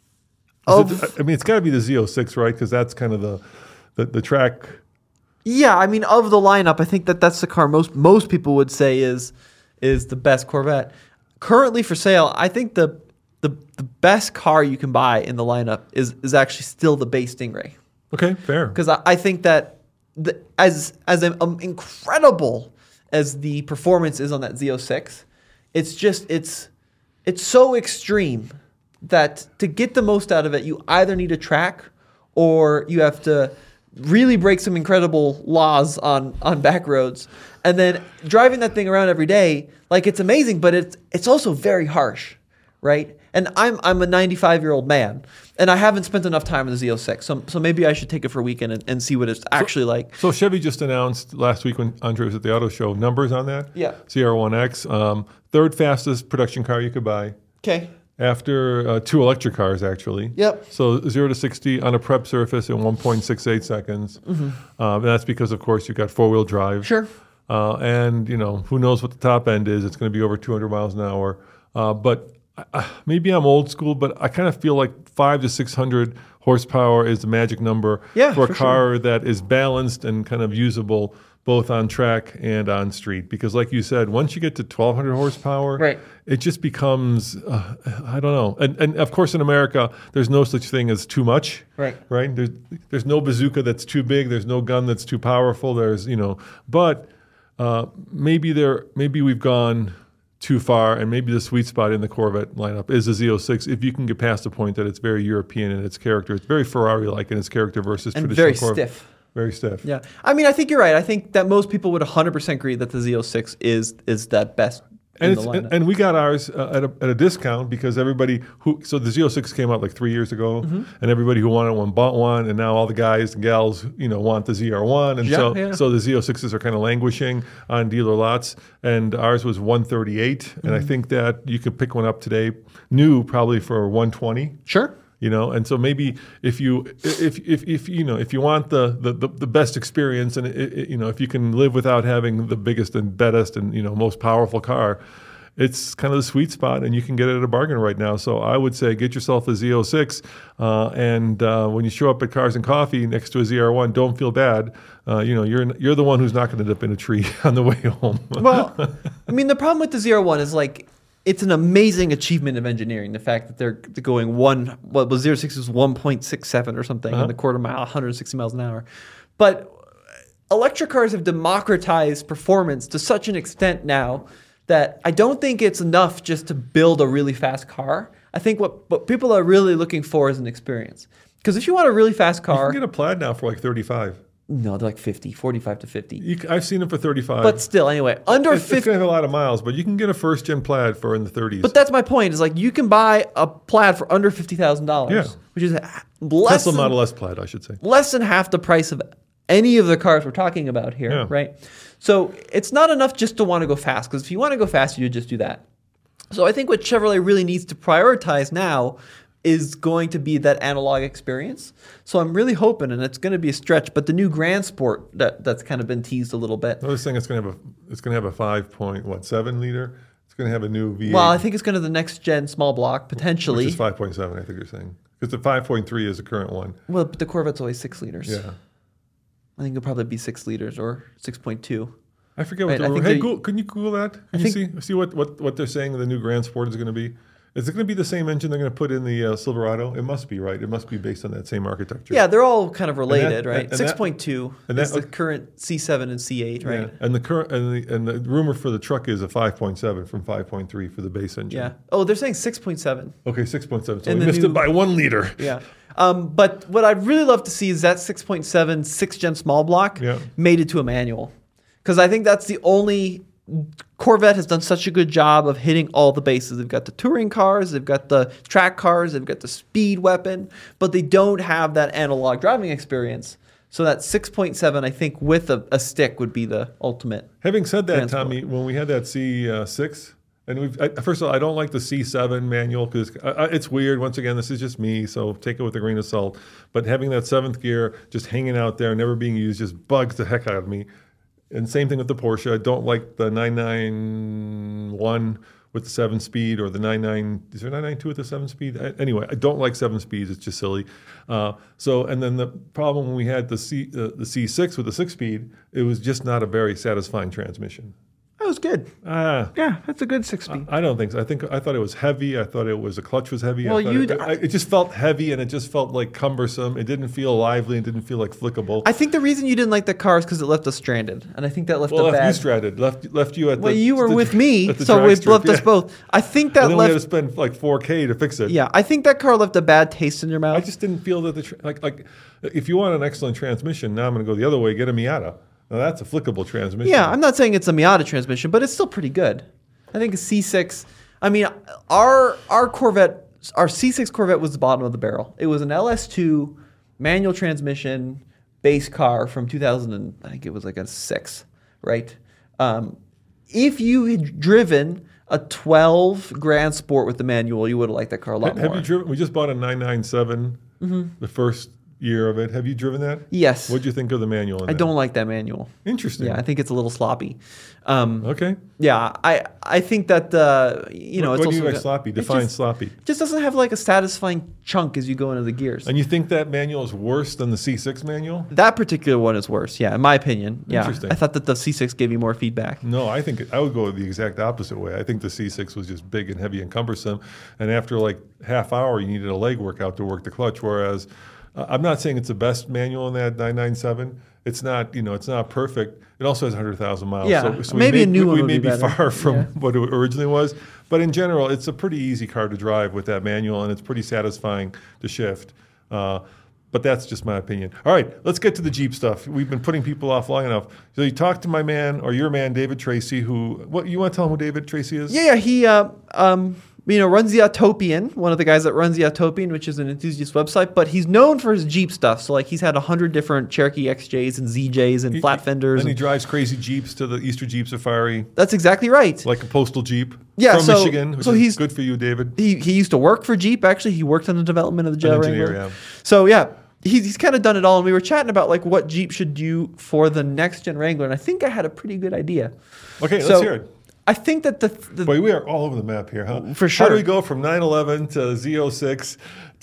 Of, it, I mean, it's got to be the Z oh six, right? Because that's kind of the the, the track. Yeah, I mean, of the lineup, I think that that's the car most most people would say is is the best Corvette. Currently for sale, I think the the, the best car you can buy in the lineup is is actually still the base Stingray. Okay, fair. Because I, I think that the, as as um, incredible as the performance is on that Z oh six, it's just it's it's so extreme that to get the most out of it, you either need a track or you have to really break some incredible laws on, on back roads. And then driving that thing around every day, like it's amazing, but it's it's also very harsh, right? And I'm I'm a ninety-five-year-old man, and I haven't spent enough time in the Z oh six, so, so maybe I should take it for a weekend and, and see what it's actually so, like. So Chevy just announced last week when Andre was at the auto show numbers on that. Yeah. Z R one X, um, third fastest production car you could buy. Okay. After uh, two electric cars, actually. Yep. So zero to sixty on a prep surface in one point six eight seconds. Mm-hmm. Um, and that's because, of course, you've got four-wheel drive. Sure. Uh, and, you know, who knows what the top end is. It's going to be over two hundred miles an hour. Uh, but I, maybe I'm old school, but I kind of feel like five to six hundred horsepower is the magic number yeah, for a for car sure. that is balanced and kind of usable both on track and on street. Because like you said, once you get to twelve hundred horsepower, right. it just becomes, uh, I don't know. And, and of course in America, there's no such thing as too much. Right. Right? There's, there's no bazooka that's too big. There's no gun that's too powerful. There's, you know, but uh, maybe there, maybe we've gone too far, and maybe the sweet spot in the Corvette lineup is the Z oh six if you can get past the point that it's very European in its character. It's very Ferrari-like in its character versus and traditional very Corvette. stiff. Very stiff. Yeah. I mean, I think you're right. I think that most people would one hundred percent agree that the Z oh six is is that best And, in it's, the and, lineup. and we got ours uh, at, a, at a discount because everybody who, so the Z oh six came out like three years ago, mm-hmm. and everybody who wanted one bought one, and now all the guys and gals, you know, want the Z R one, and yeah, so yeah. so the Z oh sixes are kind of languishing on dealer lots, and ours was one thirty-eight, mm-hmm. and I think that you could pick one up today, new probably for one twenty. Sure. You know, and so maybe if you if if, if you know if you want the the, the, the best experience, and it, it, you know if you can live without having the biggest and baddest and you know most powerful car, it's kind of the sweet spot, and you can get it at a bargain right now. So I would say get yourself a Z oh six, uh, and uh, when you show up at Cars and Coffee next to a Z R one, don't feel bad. Uh, you know, you're you're the one who's not going to end up in a tree on the way home. Well, I mean, the problem with the Z R one is like it's an amazing achievement of engineering. The fact that they're going one, what was Z oh six was one point six seven or something uh-huh. in the quarter mile, one hundred sixty miles an hour, but electric cars have democratized performance to such an extent now that I don't think it's enough just to build a really fast car. I think what, what people are really looking for is an experience. Because if you want a really fast car... You can get a Plaid now for like thirty-five. No, they're like fifty, forty-five to fifty. You, I've seen them for thirty-five. But still, anyway, under it's, fifty... It's going to have a lot of miles, but you can get a first-gen Plaid for in the thirties. But that's my point, is like you can buy a Plaid for under fifty thousand dollars. Yeah. Which is less Tesla than, Model S Plaid, I should say. less than half the price of any of the cars we're talking about here, Yeah. right? So it's not enough just to want to go fast, because if you want to go fast, you just do that. So I think what Chevrolet really needs to prioritize now is going to be that analog experience. So I'm really hoping, and it's going to be a stretch, but the new Grand Sport that, that's kind of been teased a little bit. I was saying it's going to have a it's going to have a five point what seven liter. It's going to have a new V eight. Well, I think it's going to the next gen small block potentially. Which is five point seven, I think you're saying, because the five point three is the current one. Well, but the Corvette's always six liters. Yeah. I think it'll probably be six liters or six point two. I forget what Right, I the think Hey, they- Google, can you Google that? Can I you think- see see what, what, what they're saying the new Grand Sport is going to be? Is it going to be the same engine they're going to put in the uh, Silverado? It must be, right? It must be based on that same architecture. Yeah, they're all kind of related, that- right? and that- six point two and is that- the current C seven and C eight, right? Yeah. And the current and the, and the rumor for the truck is a five point seven from five point three for the base engine. Yeah. Oh, they're saying six point seven. Okay, six point seven. So And we the missed new- it by one liter. Yeah. Um, but what I'd really love to see is that six point seven sixth gen small block Yeah. made it to a manual. Because I think that's the only Corvette has done such a good job of hitting all the bases. They've got the touring cars, they've got the track cars, they've got the speed weapon, but they don't have that analog driving experience. So that six point seven, I think, with a, a stick would be the ultimate. Having said that, transport. Tommy, when we had that C six, and we've, I, first of all, I don't like the C seven manual because it's weird. Once again, this is just me, so take it with a grain of salt. But having that seventh gear just hanging out there, never being used, just bugs the heck out of me. And same thing with the Porsche. I don't like the nine ninety-one with the seven speed or the ninety-nine. Is there nine ninety-two with the seven speed? I, anyway, I don't like seven speeds. It's just silly. Uh, so, and then the problem when we had the C uh, the C six with the six speed, it was just not a very satisfying transmission. That was good. Ah. Yeah, that's a good six speed. I don't think so. I think I thought it was heavy. I thought it was the clutch was heavy. Well, I thought you it, d- I- it just felt heavy and it just felt like cumbersome. It didn't feel lively. It didn't feel like flickable. I think the reason you didn't like the car is because it left us stranded, and I think that left well, a left bad. you stranded. Left left you at well, the. you were the- with me, at the so drag it strip, left us yeah. both. I think that And then we had to left. spend like four K to fix it. Yeah, I think that car left a bad taste in your mouth. I just didn't feel that the tr- like like if you want an excellent transmission, now I'm going to go the other way. Get a Miata. Now that's a flickable transmission. Yeah, I'm not saying it's a Miata transmission, but it's still pretty good. I think a C six. I mean, our our Corvette, our C six Corvette was the bottom of the barrel. It was an L S two manual transmission base car from two thousand, and I think it was like a six, right? Um, if you had driven a twelve Grand Sport with the manual, you would have liked that car a lot Ha- Have more. you driven? We just bought a nine ninety-seven. The first year of it. Have you driven that? Yes. What'd you think of the manual? in I that? don't like that manual. Interesting. Yeah, I think it's a little sloppy. Um, Okay. Yeah, I I think that uh, you know what, it's what do you also like got- sloppy? it Define just, sloppy. just doesn't have like a satisfying chunk as you go into the gears. And you think that manual is worse than the C six manual? That particular one is worse. Yeah, in my opinion. Yeah, Interesting. I thought that the C six gave you more feedback. No, I think I would go the exact opposite way. I think the C six was just big and heavy and cumbersome, and after like half hour, you needed a leg workout to work the clutch. Whereas, uh, I'm not saying it's the best manual in that nine ninety-seven. It's not, you know, it's not perfect. It also has one hundred thousand miles. Yeah, so, so maybe we a may, new we, one we would may be be better. far from Yeah. what it originally was. But in general, it's a pretty easy car to drive with that manual, and it's pretty satisfying to shift. Uh, But that's just my opinion. All right, let's get to the Jeep stuff. We've been putting people off long enough. So you talked to my man, or your man, David Tracy, who, what, you want to tell him who David Tracy is? Yeah, yeah, he uh, um, you know runs the Autopian, one of the guys that runs the Autopian, which is an enthusiast website. But he's known for his Jeep stuff. So like he's had a hundred different Cherokee X Js and Z Js and He- flat fenders. And he and- drives crazy Jeeps to the Easter Jeep Safari, that's exactly right. like a postal Jeep Yeah, from so- Michigan, which so is he's- good for you, David. He he used to work for Jeep. Actually, he worked on the development of the Jet An engineer, Wrangler. yeah. So yeah, he's, he's kind of done it all. And we were chatting about like what Jeep should do for the next gen Wrangler, and I think I had a pretty good idea. Okay, So let's hear it. I think that the, the Boy, we are all over the map here, huh? For How do sure. we go from nine eleven to Z oh six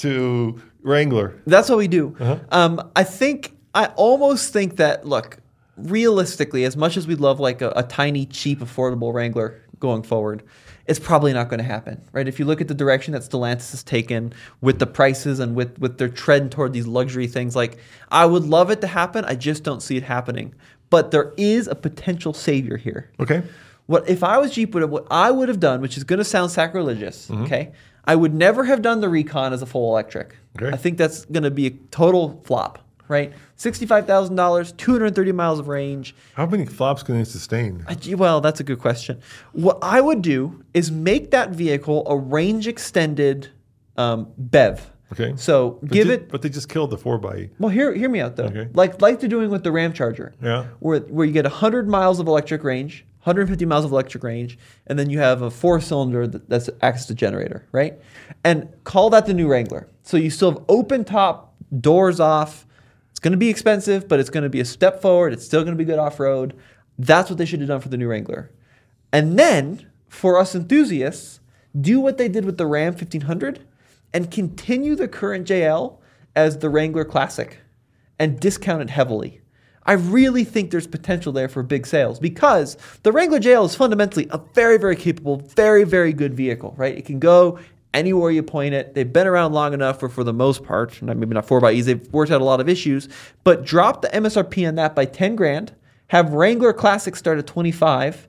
to Wrangler? that's what we do. Uh-huh. Um, I think I almost think that look realistically, as much as we'd love like a, a tiny, cheap, affordable Wrangler going forward, it's probably not going to happen, right? If you look at the direction that Stellantis has taken with the prices and with, with their trend toward these luxury things, like I would love it to happen. I just don't see it happening. But there is a potential savior here. Okay. What if I was Jeep? Would have, what I would have done, which is going to sound sacrilegious, Mm-hmm. okay? I would never have done the Recon as a full electric. Okay. I think that's going to be a total flop, right? Sixty-five thousand dollars, two hundred thirty miles of range. How many flops can they sustain? I- gee, Well, that's a good question. What I would do is make that vehicle a range extended um, B E V. Okay. So But give ju- it. But they just killed the four by. Well, hear hear me out though. Okay. Like like they're doing with the Ram Charger. Yeah. Where where you get one hundred miles of electric range, one hundred fifty miles of electric range, and then you have a four-cylinder that that's acts as a generator, right? And call that the new Wrangler. So you still have open top, doors off. It's going to be expensive, but it's going to be a step forward. It's still going to be good off-road. That's what they should have done for the new Wrangler. And then for us enthusiasts, do what they did with the Ram fifteen hundred and continue the current J L as the Wrangler Classic and discount it heavily. I really think there's potential there for big sales because the Wrangler J L is fundamentally a very, very capable, very, very good vehicle, right? It can go anywhere you point it. They've been around long enough where for the most part, maybe not four by E's, they've worked out a lot of issues, but drop the M S R P on that by ten grand, have Wrangler Classic start at twenty-five,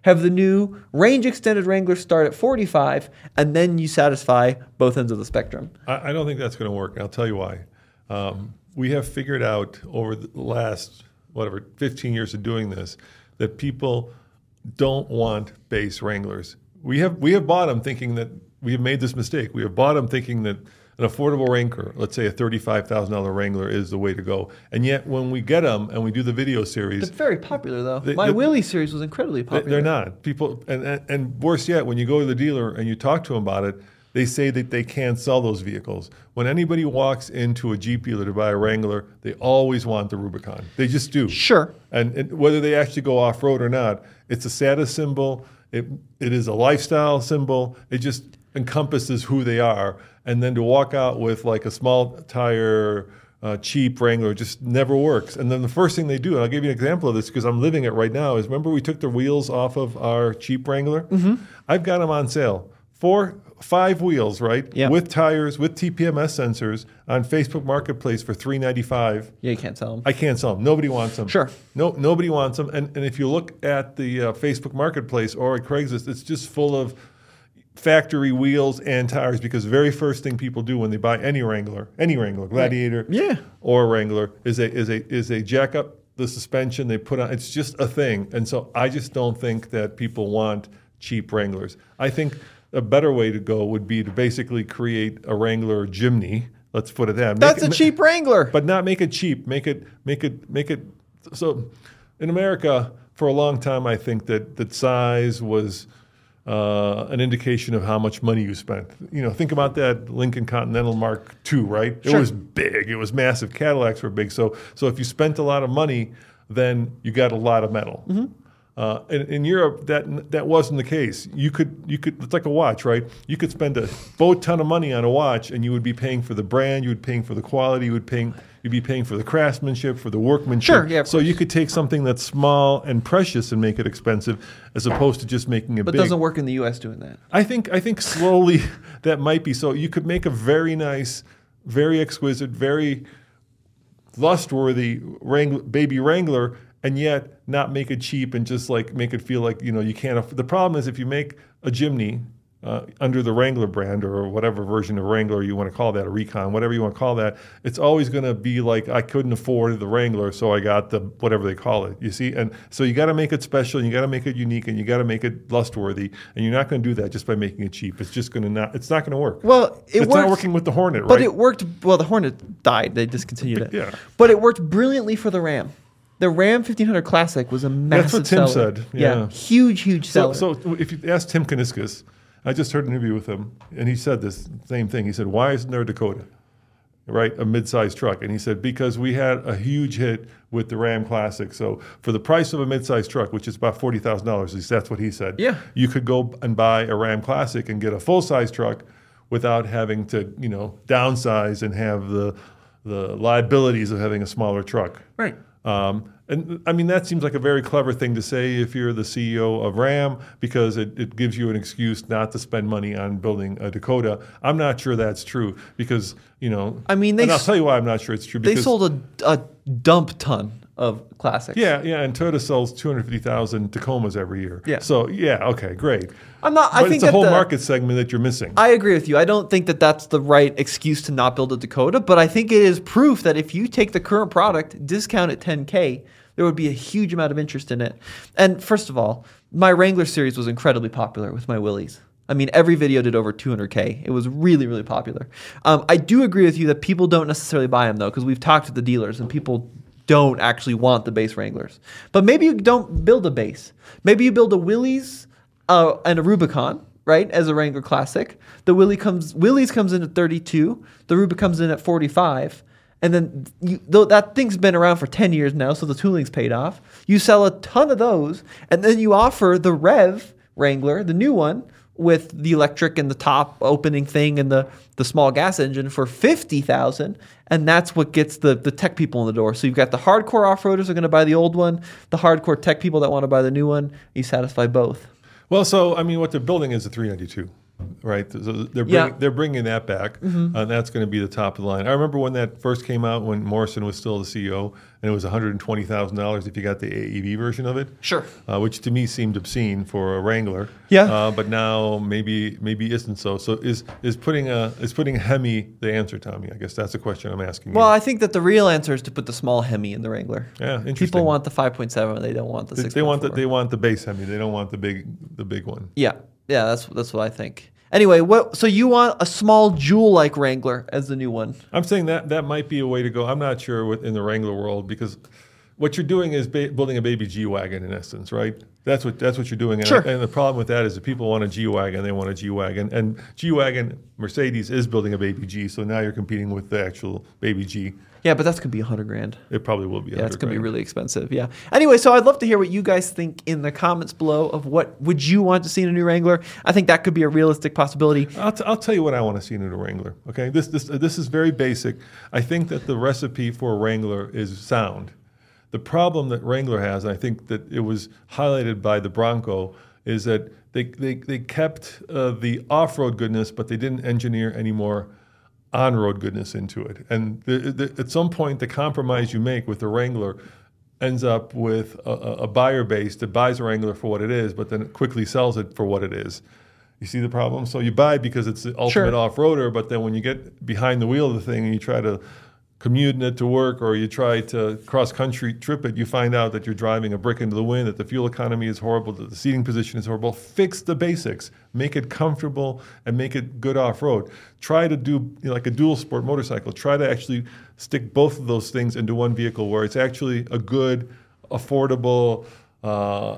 Have the new range extended Wrangler start at forty-five, and then you satisfy both ends of the spectrum. I, I don't think that's going to work. I'll tell you why. Um, we have figured out over the last, whatever, fifteen years of doing this, that people don't want base Wranglers. We have we have bought them thinking that we have made this mistake. We have bought them thinking that an affordable Wrangler, let's say a thirty-five thousand dollars Wrangler, is the way to go. And yet when we get them and we do the video series, It's very popular though. They- My they- Willie series was incredibly they- popular. they're not. People and, and and worse yet, when you go to the dealer and you talk to them about it, they say that they can't sell those vehicles. When anybody walks into a Jeep dealer to buy a Wrangler, they always want the Rubicon. They just do. Sure. And, and whether they actually go off-road or not, it's a status symbol. It it is a lifestyle symbol. It just encompasses who they are. And then to walk out with like a small tire, uh, cheap Wrangler just never works. And then the first thing they do, and I'll give you an example of this because I'm living it right now, is remember we took the wheels off of our cheap Wrangler? Mm-hmm. I've got them on sale. Four, five wheels, right? Yeah. With tires, with T P M S sensors on Facebook Marketplace for three ninety-five. Yeah, you can't sell them. I can't sell them. Nobody wants them. Sure. No, nobody wants them. And, and if you look at the uh, Facebook Marketplace or at Craigslist, it's just full of factory wheels and tires because the very first thing people do when they buy any Wrangler, any Wrangler, Gladiator, Yeah. or Wrangler, is a is a is a jack up the suspension. They put on. It's just a thing. And so I just don't think that people want cheap Wranglers. I think a better way to go would be to basically create a Wrangler Jimny. Let's put it that. Make That's it- a cheap Wrangler. but not make it cheap. Make it, make it, make it. So, in America, for a long time, I think that that size was uh, an indication of how much money you spent. You know, think about that Lincoln Continental Mark two, right? It Sure. was big. It was massive. Cadillacs were big. So, so if you spent a lot of money, then you got a lot of metal. Mm-hmm. Uh, in, in Europe, that that wasn't the case. You could you could it's like a watch, right? You could spend a boat ton of money on a watch, and you would be paying for the brand, you would be paying for the quality, you would paying you'd be paying for the craftsmanship, for the workmanship. Sure, yeah, of So course. you could take something that's small and precious and make it expensive, as opposed to just making it but big. doesn't work in the U S doing that. I think I think slowly that might be so. You could make a very nice, very exquisite, very lust-worthy Wrangler, baby Wrangler, and yet not make it cheap and just like make it feel like, you know, you can't. Aff- the problem is if you make a Jimny uh, under the Wrangler brand or whatever version of Wrangler you want to call that, a Recon, whatever you want to call that, it's always going to be like, I couldn't afford the Wrangler, so I got the whatever they call it. You see, and so you got to make it special, and you got to make it unique, and you got to make it lust-worthy, and you're not going to do that just by making it cheap. It's just going to not. It's not going to work. Well, it it's worked, not working with the Hornet, right? but it worked. Well, the Hornet died. They discontinued it. Yeah. But it worked brilliantly for the Ram. The Ram fifteen hundred Classic was a massive what Tim seller. said, yeah. huge, huge So, seller. so if you ask Tim Kaniskas, I just heard an interview with him, and he said this same thing. He said, "Why isn't there a Dakota, right, a mid-sized truck?" And he said, "Because we had a huge hit with the Ram Classic. So for the price of a mid-sized truck, which is about forty thousand dollars, at least that's what he said. Yeah. You could go and buy a Ram Classic and get a full-size truck without having to, you know, downsize and have the the liabilities of having a smaller truck." Right. Um, and I mean, that seems like a very clever thing to say if you're the C E O of Ram, because it, it gives you an excuse not to spend money on building a Dakota. I'm not sure that's true because, you know, I mean, they and I'll s- tell you why I'm not sure it's true. They Because, sold a, a dump ton of classics. yeah, yeah, and Toyota sells two hundred fifty thousand Tacomas every year. Yeah. So, yeah, okay, great. I'm not. But I think it's a that whole the, market segment that you're missing. I agree with you. I don't think that that's the right excuse to not build a Dakota, but I think it is proof that if you take the current product, discount it ten K, there would be a huge amount of interest in it. And first of all, my Wrangler series was incredibly popular with my Willys. I mean, every video did over two hundred K. It was really, really popular. Um, I do agree with you that people don't necessarily buy them, though, because we've talked to the dealers, and people don't actually want the base Wranglers. But maybe you don't build a base. Maybe you build a Willys uh, and a Rubicon, right, as a Wrangler Classic. The Willie comes, Willys comes in at thirty-two. The Rubicon comes in at forty-five. And then you, though that thing's been around for ten years now, so the tooling's paid off. You sell a ton of those, and then you offer the Rev Wrangler, the new one, with the electric and the top opening thing and the, the small gas engine for fifty thousand dollars, and that's what gets the, the tech people in the door. So you've got the hardcore off-roaders are going to buy the old one, the hardcore tech people that want to buy the new one. You satisfy both. Well, so, I mean, what they're building is a three ninety-two. right? So they're bringing, Yeah. they're bringing that back, mm-hmm. and that's going to be the top of the line. I remember when that first came out, when Morrison was still the C E O, and it was one hundred twenty thousand dollars if you got the A E V version of it. Sure. Uh, which to me seemed obscene for a Wrangler. Yeah. Uh, but now maybe maybe isn't so. So is is putting a is putting a Hemi the answer, Tommy? I guess that's the question I'm asking Well, you. I think that the real answer is to put the small Hemi in the Wrangler. Yeah, interesting. People want the five point seven, they don't want the They, six point four. they want the they want the base Hemi. They don't want the big the big one. Yeah, yeah, that's that's what I think. Anyway, what? So you want a small Jewel-like Wrangler as the new one? I'm saying that that might be a way to go. I'm not sure with, in the Wrangler world, because what you're doing is ba- building a baby G-Wagon in essence, right? That's what that's what you're doing. And, Sure. I, and the problem with that is that people want a G-Wagon, they want a G-Wagon. And G-Wagon, Mercedes is building a baby G, so now you're competing with the actual baby G. Yeah, but that's gonna be a hundred grand. It probably will be Yeah, it's gonna be grand. really expensive. Yeah. Anyway, so I'd love to hear what you guys think in the comments below of what would you want to see in a new Wrangler. I think that could be a realistic possibility. I'll, t- I'll tell you what I want to see in a Wrangler. Okay, this this uh, this is very basic. I think that the recipe for a Wrangler is sound. The problem that Wrangler has, and I think that it was highlighted by the Bronco, is that they they they kept uh, the off-road goodness, but they didn't engineer any more on-road goodness into it. And the, the, at some point, the compromise you make with the Wrangler ends up with a, a buyer base that buys a Wrangler for what it is, but then it quickly sells it for what it is. You see the problem? So you buy because it's the ultimate Sure. off-roader, but then when you get behind the wheel of the thing and you try to commute in it to work, or you try to cross-country trip it, you find out that you're driving a brick into the wind, that the fuel economy is horrible, that the seating position is horrible. Fix the basics. Make it comfortable and make it good off-road. Try to do, you know, like a dual sport motorcycle. Try to actually stick both of those things into one vehicle where it's actually a good, affordable, uh,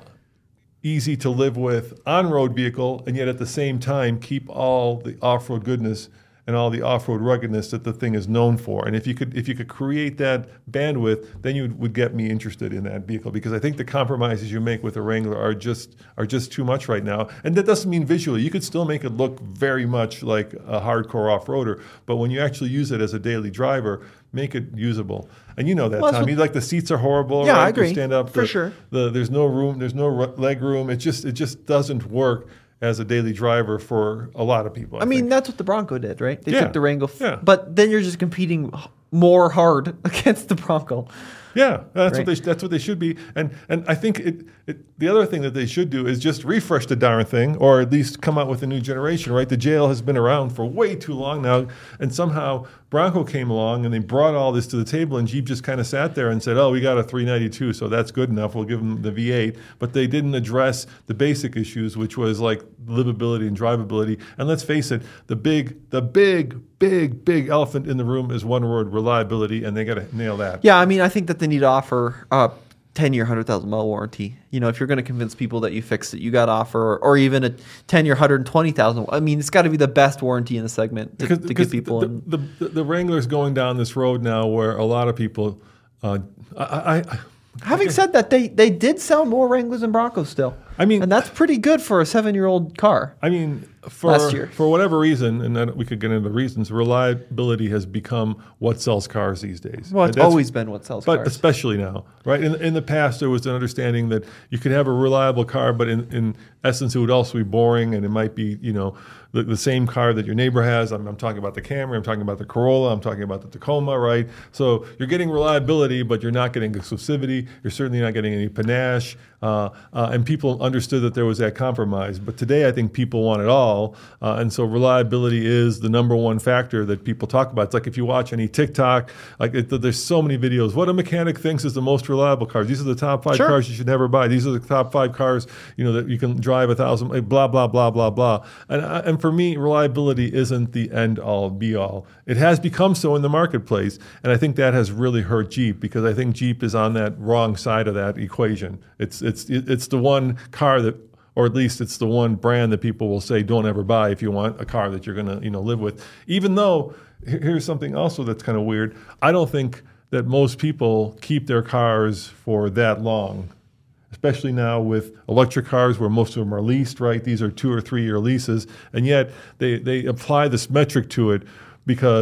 easy to live with on-road vehicle, and yet at the same time keep all the off-road goodness and all the off-road ruggedness that the thing is known for. And if you could if you could create that bandwidth, then you would get me interested in that vehicle, because I think the compromises you make with a Wrangler are just are just too much right now. And that doesn't mean visually. You could still make it look very much like a hardcore off-roader, but when you actually use it as a daily driver, make it usable. And you know that, Well, that's Tommy. what- Like the seats are horrible. Yeah, right? I agree. You stand up For the- sure. The, there's no room. There's no ru- leg room. It just it just doesn't work as a daily driver for a lot of people. I, I mean, think. that's what the Bronco did, right? They Yeah, took the Wrangler, f- yeah. but then you're just competing h- more hard against the Bronco. yeah, that's Right. what they that's what they should be. And and I think it, it the other thing that they should do is just refresh the darn thing, or at least come out with a new generation. Right, the J L has been around for way too long now, and somehow Bronco came along and they brought all this to the table, and Jeep just kind of sat there and said, "Oh, we got a three ninety-two, so that's good enough. We'll give them the V eight." But they didn't address the basic issues, which was like livability and drivability. And let's face it, the big, the big, big, big elephant in the room is one word: reliability, and they got to nail that. Yeah, I mean, I think that they need to offer a ten-year, one hundred thousand mile warranty. You know, if you're going to convince people that you fixed it, you got to offer, or even a ten-year, one hundred twenty thousand. I mean, it's got to be the best warranty in the segment to, Because, to because get people the, in. the, the, the Wrangler's going down this road now where a lot of people, uh, I, I, I Having said that, they, they did sell more Wranglers than Broncos still. I mean- and that's pretty good for a seven-year-old car. I mean, for Last year. for whatever reason, and then we could get into the reasons, reliability has become what sells cars these days. Well, it's That's- always been what sells But cars. especially now, right? In, in the past, there was an understanding that you could have a reliable car, but in, in essence, it would also be boring, and it might be, you know, the, the same car that your neighbor has. I'm, I'm talking about the Camry, I'm talking about the Corolla, I'm talking about the Tacoma, right? So you're getting reliability, but you're not getting exclusivity. You're certainly not getting any panache. Uh, uh, and people understood that there was that compromise. But today, I think people want it all. Uh, and so reliability is the number one factor that people talk about. It's like if you watch any TikTok, like it, there's so many videos. What a mechanic thinks is the most reliable car. These are the top five Sure. cars you should never buy. These are the top five cars, you know, that you can drive a thousand, blah, blah, blah, blah, blah. And, I- and for me, reliability isn't the end all be all. It has become so in the marketplace. And I think that has really hurt Jeep, because I think Jeep is on that wrong side of that equation. It's, it's, it's the one car that, or at least it's the one brand that people will say don't ever buy if you want a car that you're going to, you know, live with. Even though, here- here's something also that's kind of weird. I don't think that most people keep their cars for that long, especially now with electric cars where most of them are leased, right? These are two or three year leases, and yet they, they apply this metric to it because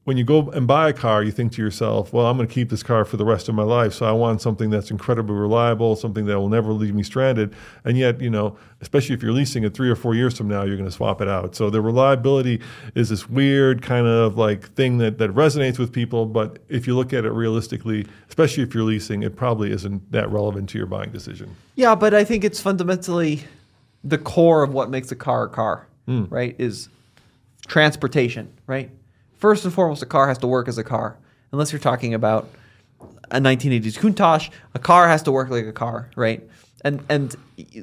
when you go and buy a car, you think to yourself, well, I'm going to keep this car for the rest of my life. So I want something that's incredibly reliable, something that will never leave me stranded. And yet, you know, especially if you're leasing it three or four years from now, you're going to swap it out. So the reliability is this weird kind of like thing that, that resonates with people. But if you look at it realistically, especially if you're leasing, it probably isn't that relevant to your buying decision. Yeah, but I think it's fundamentally the core of what makes a car a car, mm. right, is transportation, right? First and foremost, a car has to work as a car. Unless you're talking about a nineteen eighties Countach, a car has to work like a car, right? And and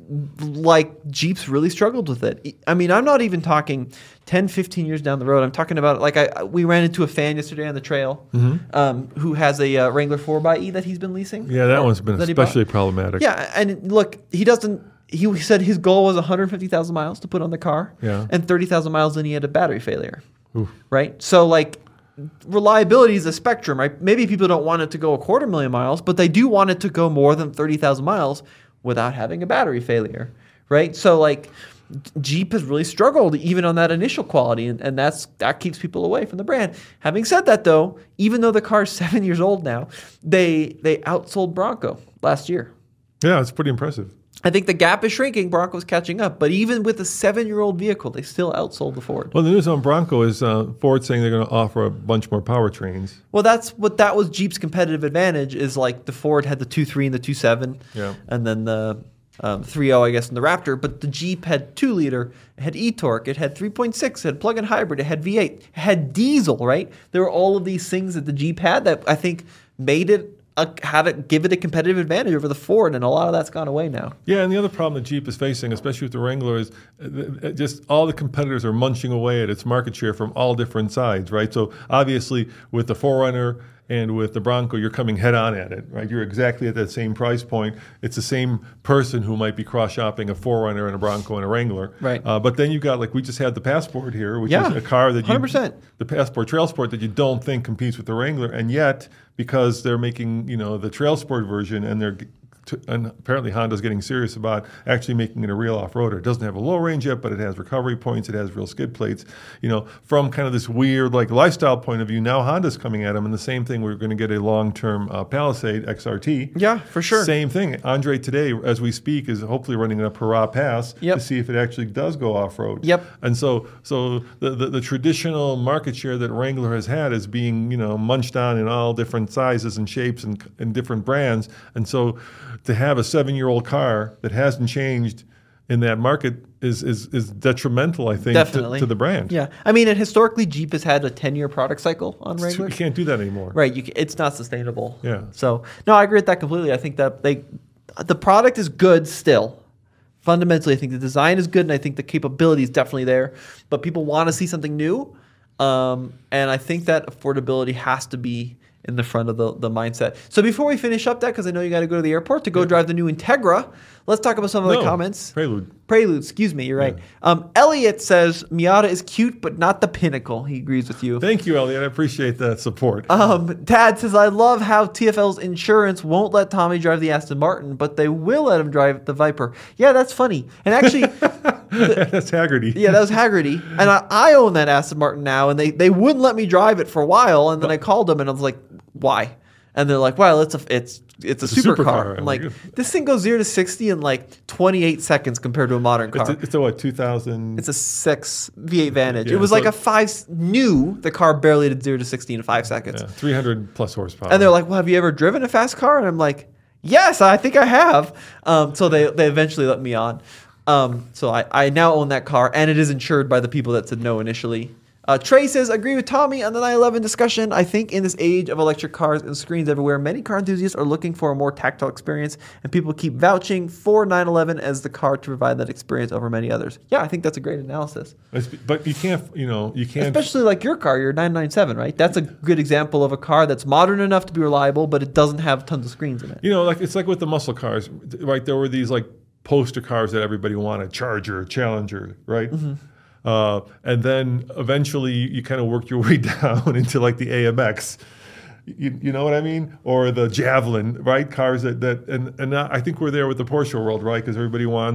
like Jeeps really struggled with it. I mean, I'm not even talking ten, fifteen years down the road. I'm talking about, like, I we ran into a fan yesterday on the trail mm-hmm. um, who has a uh, Wrangler four by E that he's been leasing. Yeah, that one's been especially problematic. Yeah, and look, he doesn't, he said his goal was one hundred fifty thousand miles to put on the car. Yeah. And thirty thousand miles in he had a battery failure. Oof. Right? So, like, reliability is a spectrum, right? Maybe people don't want it to go a quarter million miles, but they do want it to go more than thirty thousand miles without having a battery failure, right? So, like, Jeep has really struggled even on that initial quality, and, and that's that keeps people away from the brand. Having said that, though, even though the car is seven years old now, they they outsold Bronco last year. Yeah, it's pretty impressive. I think the gap is shrinking. Bronco's catching up. But even with a seven-year-old vehicle, they still outsold the Ford. Well, the news on Bronco is uh, Ford saying they're going to offer a bunch more powertrains. Well, that's what that was Jeep's competitive advantage, is like the Ford had the two point three and the two point seven, yeah. and then the um, three point oh, I guess, in the Raptor. But the Jeep had two liter, it had e-torque, it had three point six, it had plug-in hybrid, it had V eight, it had diesel, right? There were all of these things that the Jeep had that I think made it A, how to give it a competitive advantage over the Ford, and a lot of that's gone away now. Yeah, and the other problem that Jeep is facing, especially with the Wrangler, is uh, just all the competitors are munching away at its market share from all different sides, right? So obviously with the four runner and with the Bronco, you're coming head on at it, right? You're exactly at that same price point. It's the same person who might be cross-shopping a four runner and a Bronco and a Wrangler. Right. Uh, but then you got, like, we just had the Passport here, which yeah, is a car that you, one hundred percent. the Passport Trail Sport that you don't think competes with the Wrangler, and yet because they're making, you know, the Trail Sport version, and they're and apparently Honda's getting serious about actually making it a real off-roader. It doesn't have a low range yet, but it has recovery points. It has real skid plates. You know, from kind of this weird like lifestyle point of view, now Honda's coming at them, and the same thing. We're going to get a long-term uh, Palisade X R T. Yeah, for sure. Same thing. Andre today, as we speak, is hopefully running a Para Pass yep. to see if it actually does go off-road. Yep. And so, so the, the the traditional market share that Wrangler has had is being, you know, munched on in all different sizes and shapes and, and different brands. And so, to have a seven-year-old car that hasn't changed in that market is is, is detrimental, I think, to, to the brand. Yeah. I mean, and historically, Jeep has had a ten-year product cycle on Wrangler. You can't do that anymore. Right. You can, it's not sustainable. Yeah. So, no, I agree with that completely. I think that they, the product is good still. Fundamentally, I think the design is good, and I think the capability is definitely there. But people want to see something new, um, and I think that affordability has to be in the front of the, the mindset. So before we finish up that, because I know you got to go to the airport to go yeah. drive the new Integra, let's talk about some of no, the comments. Prelude. Prelude, excuse me, you're right. Yeah. Um, Elliot says, Miata is cute, but not the pinnacle. He agrees with you. Thank you, Elliot. I appreciate that support. Um, Tad says, I love how T F L's insurance won't let Tommy drive the Aston Martin, but they will let him drive the Viper. Yeah, that's funny. And actually... the, that's Haggerty. Yeah, that was Haggerty. And I, I own that Aston Martin now, and they, they wouldn't let me drive it for a while, and then I called them, and I was like, why? And they're like, well, it's a it's it's a, it's a supercar. supercar. I'm like, this thing goes zero to sixty in like twenty-eight seconds compared to a modern car. It's a, it's a what, two thousand? It's a six V eight Vantage. Yeah, it was so like a five, new, the car barely did zero to sixty in five seconds. Yeah, three hundred plus horsepower. And they're like, well, have you ever driven a fast car? And I'm like, yes, I think I have. Um, so they, they eventually let me on. Um, so I, I now own that car, and it is insured by the people that said no initially. Uh, Trey says, agree with Tommy on the nine eleven discussion. I think in this age of electric cars and screens everywhere, many car enthusiasts are looking for a more tactile experience, and people keep vouching for nine eleven as the car to provide that experience over many others. Yeah, I think that's a great analysis. But you can't, you know, you can't... Especially like your car, your nine ninety-seven, right? That's a good example of a car that's modern enough to be reliable, but it doesn't have tons of screens in it. You know, like it's like with the muscle cars, right? There were these like poster cars that everybody wanted, Charger, Challenger, right? Mm-hmm. Uh, and then eventually you, you kind of work your way down into like the A M X, you, you know what I mean? Or the Javelin, right? Cars that, that and, and I think we're there with the Porsche world, right? Because everybody wants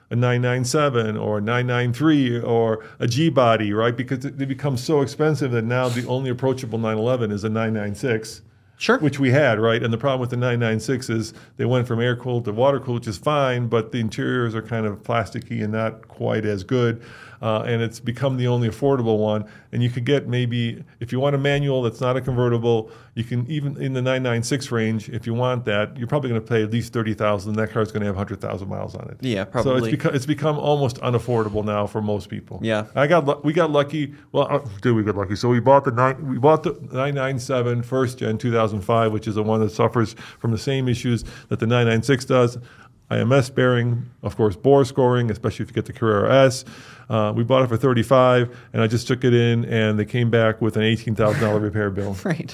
a nine ninety-seven or a nine ninety-three or a G-body, right? Because they become so expensive that now the only approachable nine eleven is a nine ninety-six. Sure. Which we had, right? And the problem with the nine ninety-six is they went from air-cooled to water-cooled, which is fine, but the interiors are kind of plasticky and not quite as good. Uh, and it's become the only affordable one. And you could get maybe, if you want a manual that's not a convertible, you can even in the nine ninety-six range, if you want that, you're probably going to pay at least thirty thousand dollars. That car's going to have one hundred thousand miles on it. Yeah, probably. So it's become, it's become almost unaffordable now for most people. Yeah. I got we got lucky. Well, uh, did we get lucky? So we bought the nine we bought the nine ninety-seven first gen two thousand five, which is the one that suffers from the same issues that the nine ninety-six does. I M S bearing, of course, bore scoring, especially if you get the Carrera S. Uh, we bought it for thirty-five, and I just took it in, and they came back with an eighteen thousand dollars repair bill. Right.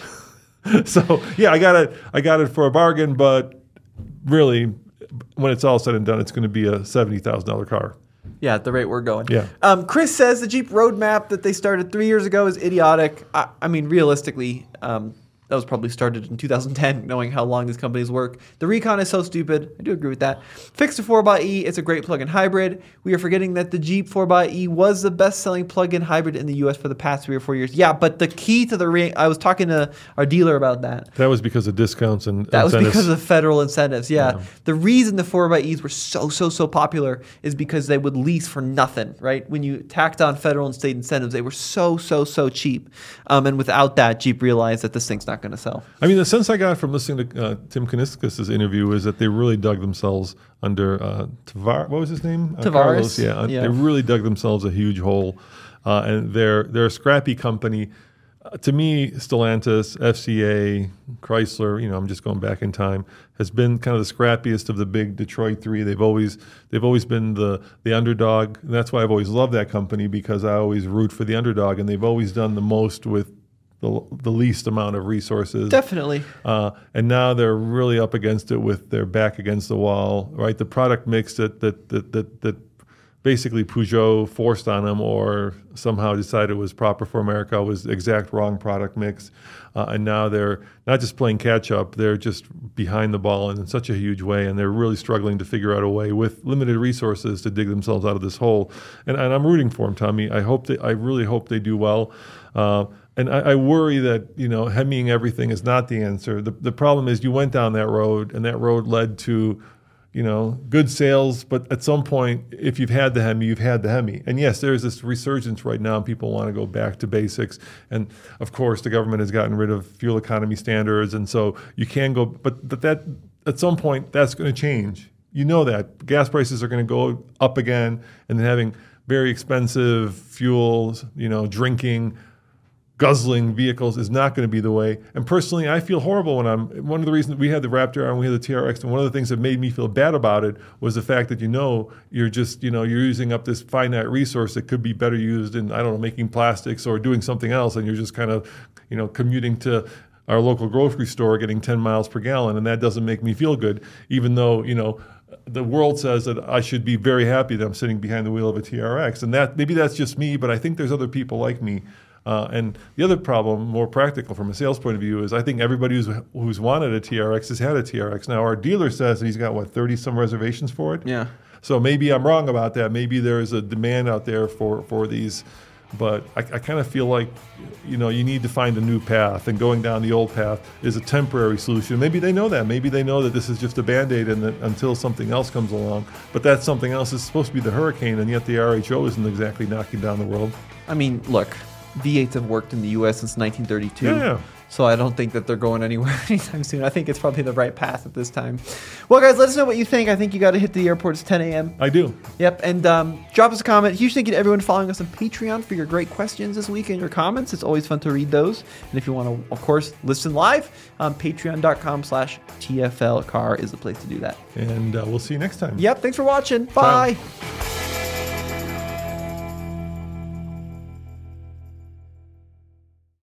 So yeah, I got it. I got it for a bargain, but really, when it's all said and done, it's going to be a seventy thousand dollars car. Yeah, at the rate we're going. Yeah. Um, Chris says the Jeep roadmap that they started three years ago is idiotic. I, I mean, realistically, um, that was probably started in two thousand ten, knowing how long these companies work. The Recon is so stupid. I do agree with that. Fix the four by E. It's a great plug-in hybrid. We are forgetting that the Jeep four by E was the best-selling plug-in hybrid in the U S for the past three or four years. Yeah, but the key to the re- I was talking to our dealer about that. That was because of discounts and That incentives. was because of federal incentives, yeah. Yeah. The reason the four by E's were so, so, so popular is because they would lease for nothing, right? When you tacked on federal and state incentives, they were so, so, so cheap. Um, and without that, Jeep realized that this thing's not going to sell. I mean, the sense I got from listening to uh, Tim Kuniskis' interview is that they really dug themselves under uh, Tavar. What was his name? Uh, Tavares. Carlos. Yeah, uh, Yeah. they really dug themselves a huge hole, uh, and they're they're a scrappy company. Uh, to me, Stellantis, F C A, Chrysler, you know, I'm just going back in time, has been kind of the scrappiest of the big Detroit three. They've always they've always been the the underdog, and that's why I've always loved that company, because I always root for the underdog, and they've always done the most with the, the least amount of resources. Definitely. Uh, and now they're really up against it with their back against the wall, right? The product mix that that that that, that basically Peugeot forced on them or somehow decided was proper for America was the exact wrong product mix. Uh, and now they're not just playing catch up, they're just behind the ball in such a huge way, and they're really struggling to figure out a way with limited resources to dig themselves out of this hole. And, and I'm rooting for them, Tommy. I hope they, I really hope they do well. Uh, And I, I worry that, you know, Hemiing everything is not the answer. The, the problem is you went down that road, and that road led to, you know, good sales. But at some point, if you've had the Hemi, you've had the Hemi. And yes, there's this resurgence right now, and people want to go back to basics. And of course, the government has gotten rid of fuel economy standards, and so you can go. But, but that at some point, that's going to change. You know that gas prices are going to go up again, and then having very expensive fuels, you know, drinking, guzzling vehicles is not going to be the way. And personally, I feel horrible when I'm, one of the reasons we had the Raptor and we had the T R X, and one of the things that made me feel bad about it was the fact that, you know, you're just, you know, you're using up this finite resource that could be better used in, I don't know, making plastics or doing something else, and you're just kind of, you know, commuting to our local grocery store getting ten miles per gallon, and that doesn't make me feel good, even though, you know, the world says that I should be very happy that I'm sitting behind the wheel of a T R X. And that maybe that's just me, but I think there's other people like me. Uh, and the other problem, more practical from a sales point of view, is I think everybody who's who's wanted a T R X has had a T R X. Now, our dealer says that he's got, what, thirty-some reservations for it? Yeah. So maybe I'm wrong about that. Maybe there's a demand out there for, for these. But I, I kind of feel like, you know, you need to find a new path, and going down the old path is a temporary solution. Maybe they know that. Maybe they know that this is just a Band-Aid and that until something else comes along. But that something else is supposed to be the Hurricane, and yet the R H O isn't exactly knocking down the world. I mean, look, V eights have worked in the U S since nineteen thirty-two. Yeah, yeah. So I don't think that they're going anywhere anytime soon. I think it's probably the right path at this time. Well, guys, let us know what you think. I think you got to hit the airport. It's ten a.m. I do. Yep, and um, drop us a comment. Huge thank you to everyone following us on Patreon for your great questions this week and your comments. It's always fun to read those. And if you want to, of course, listen live, um, patreon.com slash TFL car is the place to do that. And uh, we'll see you next time. Yep, thanks for watching. Bye. Bye.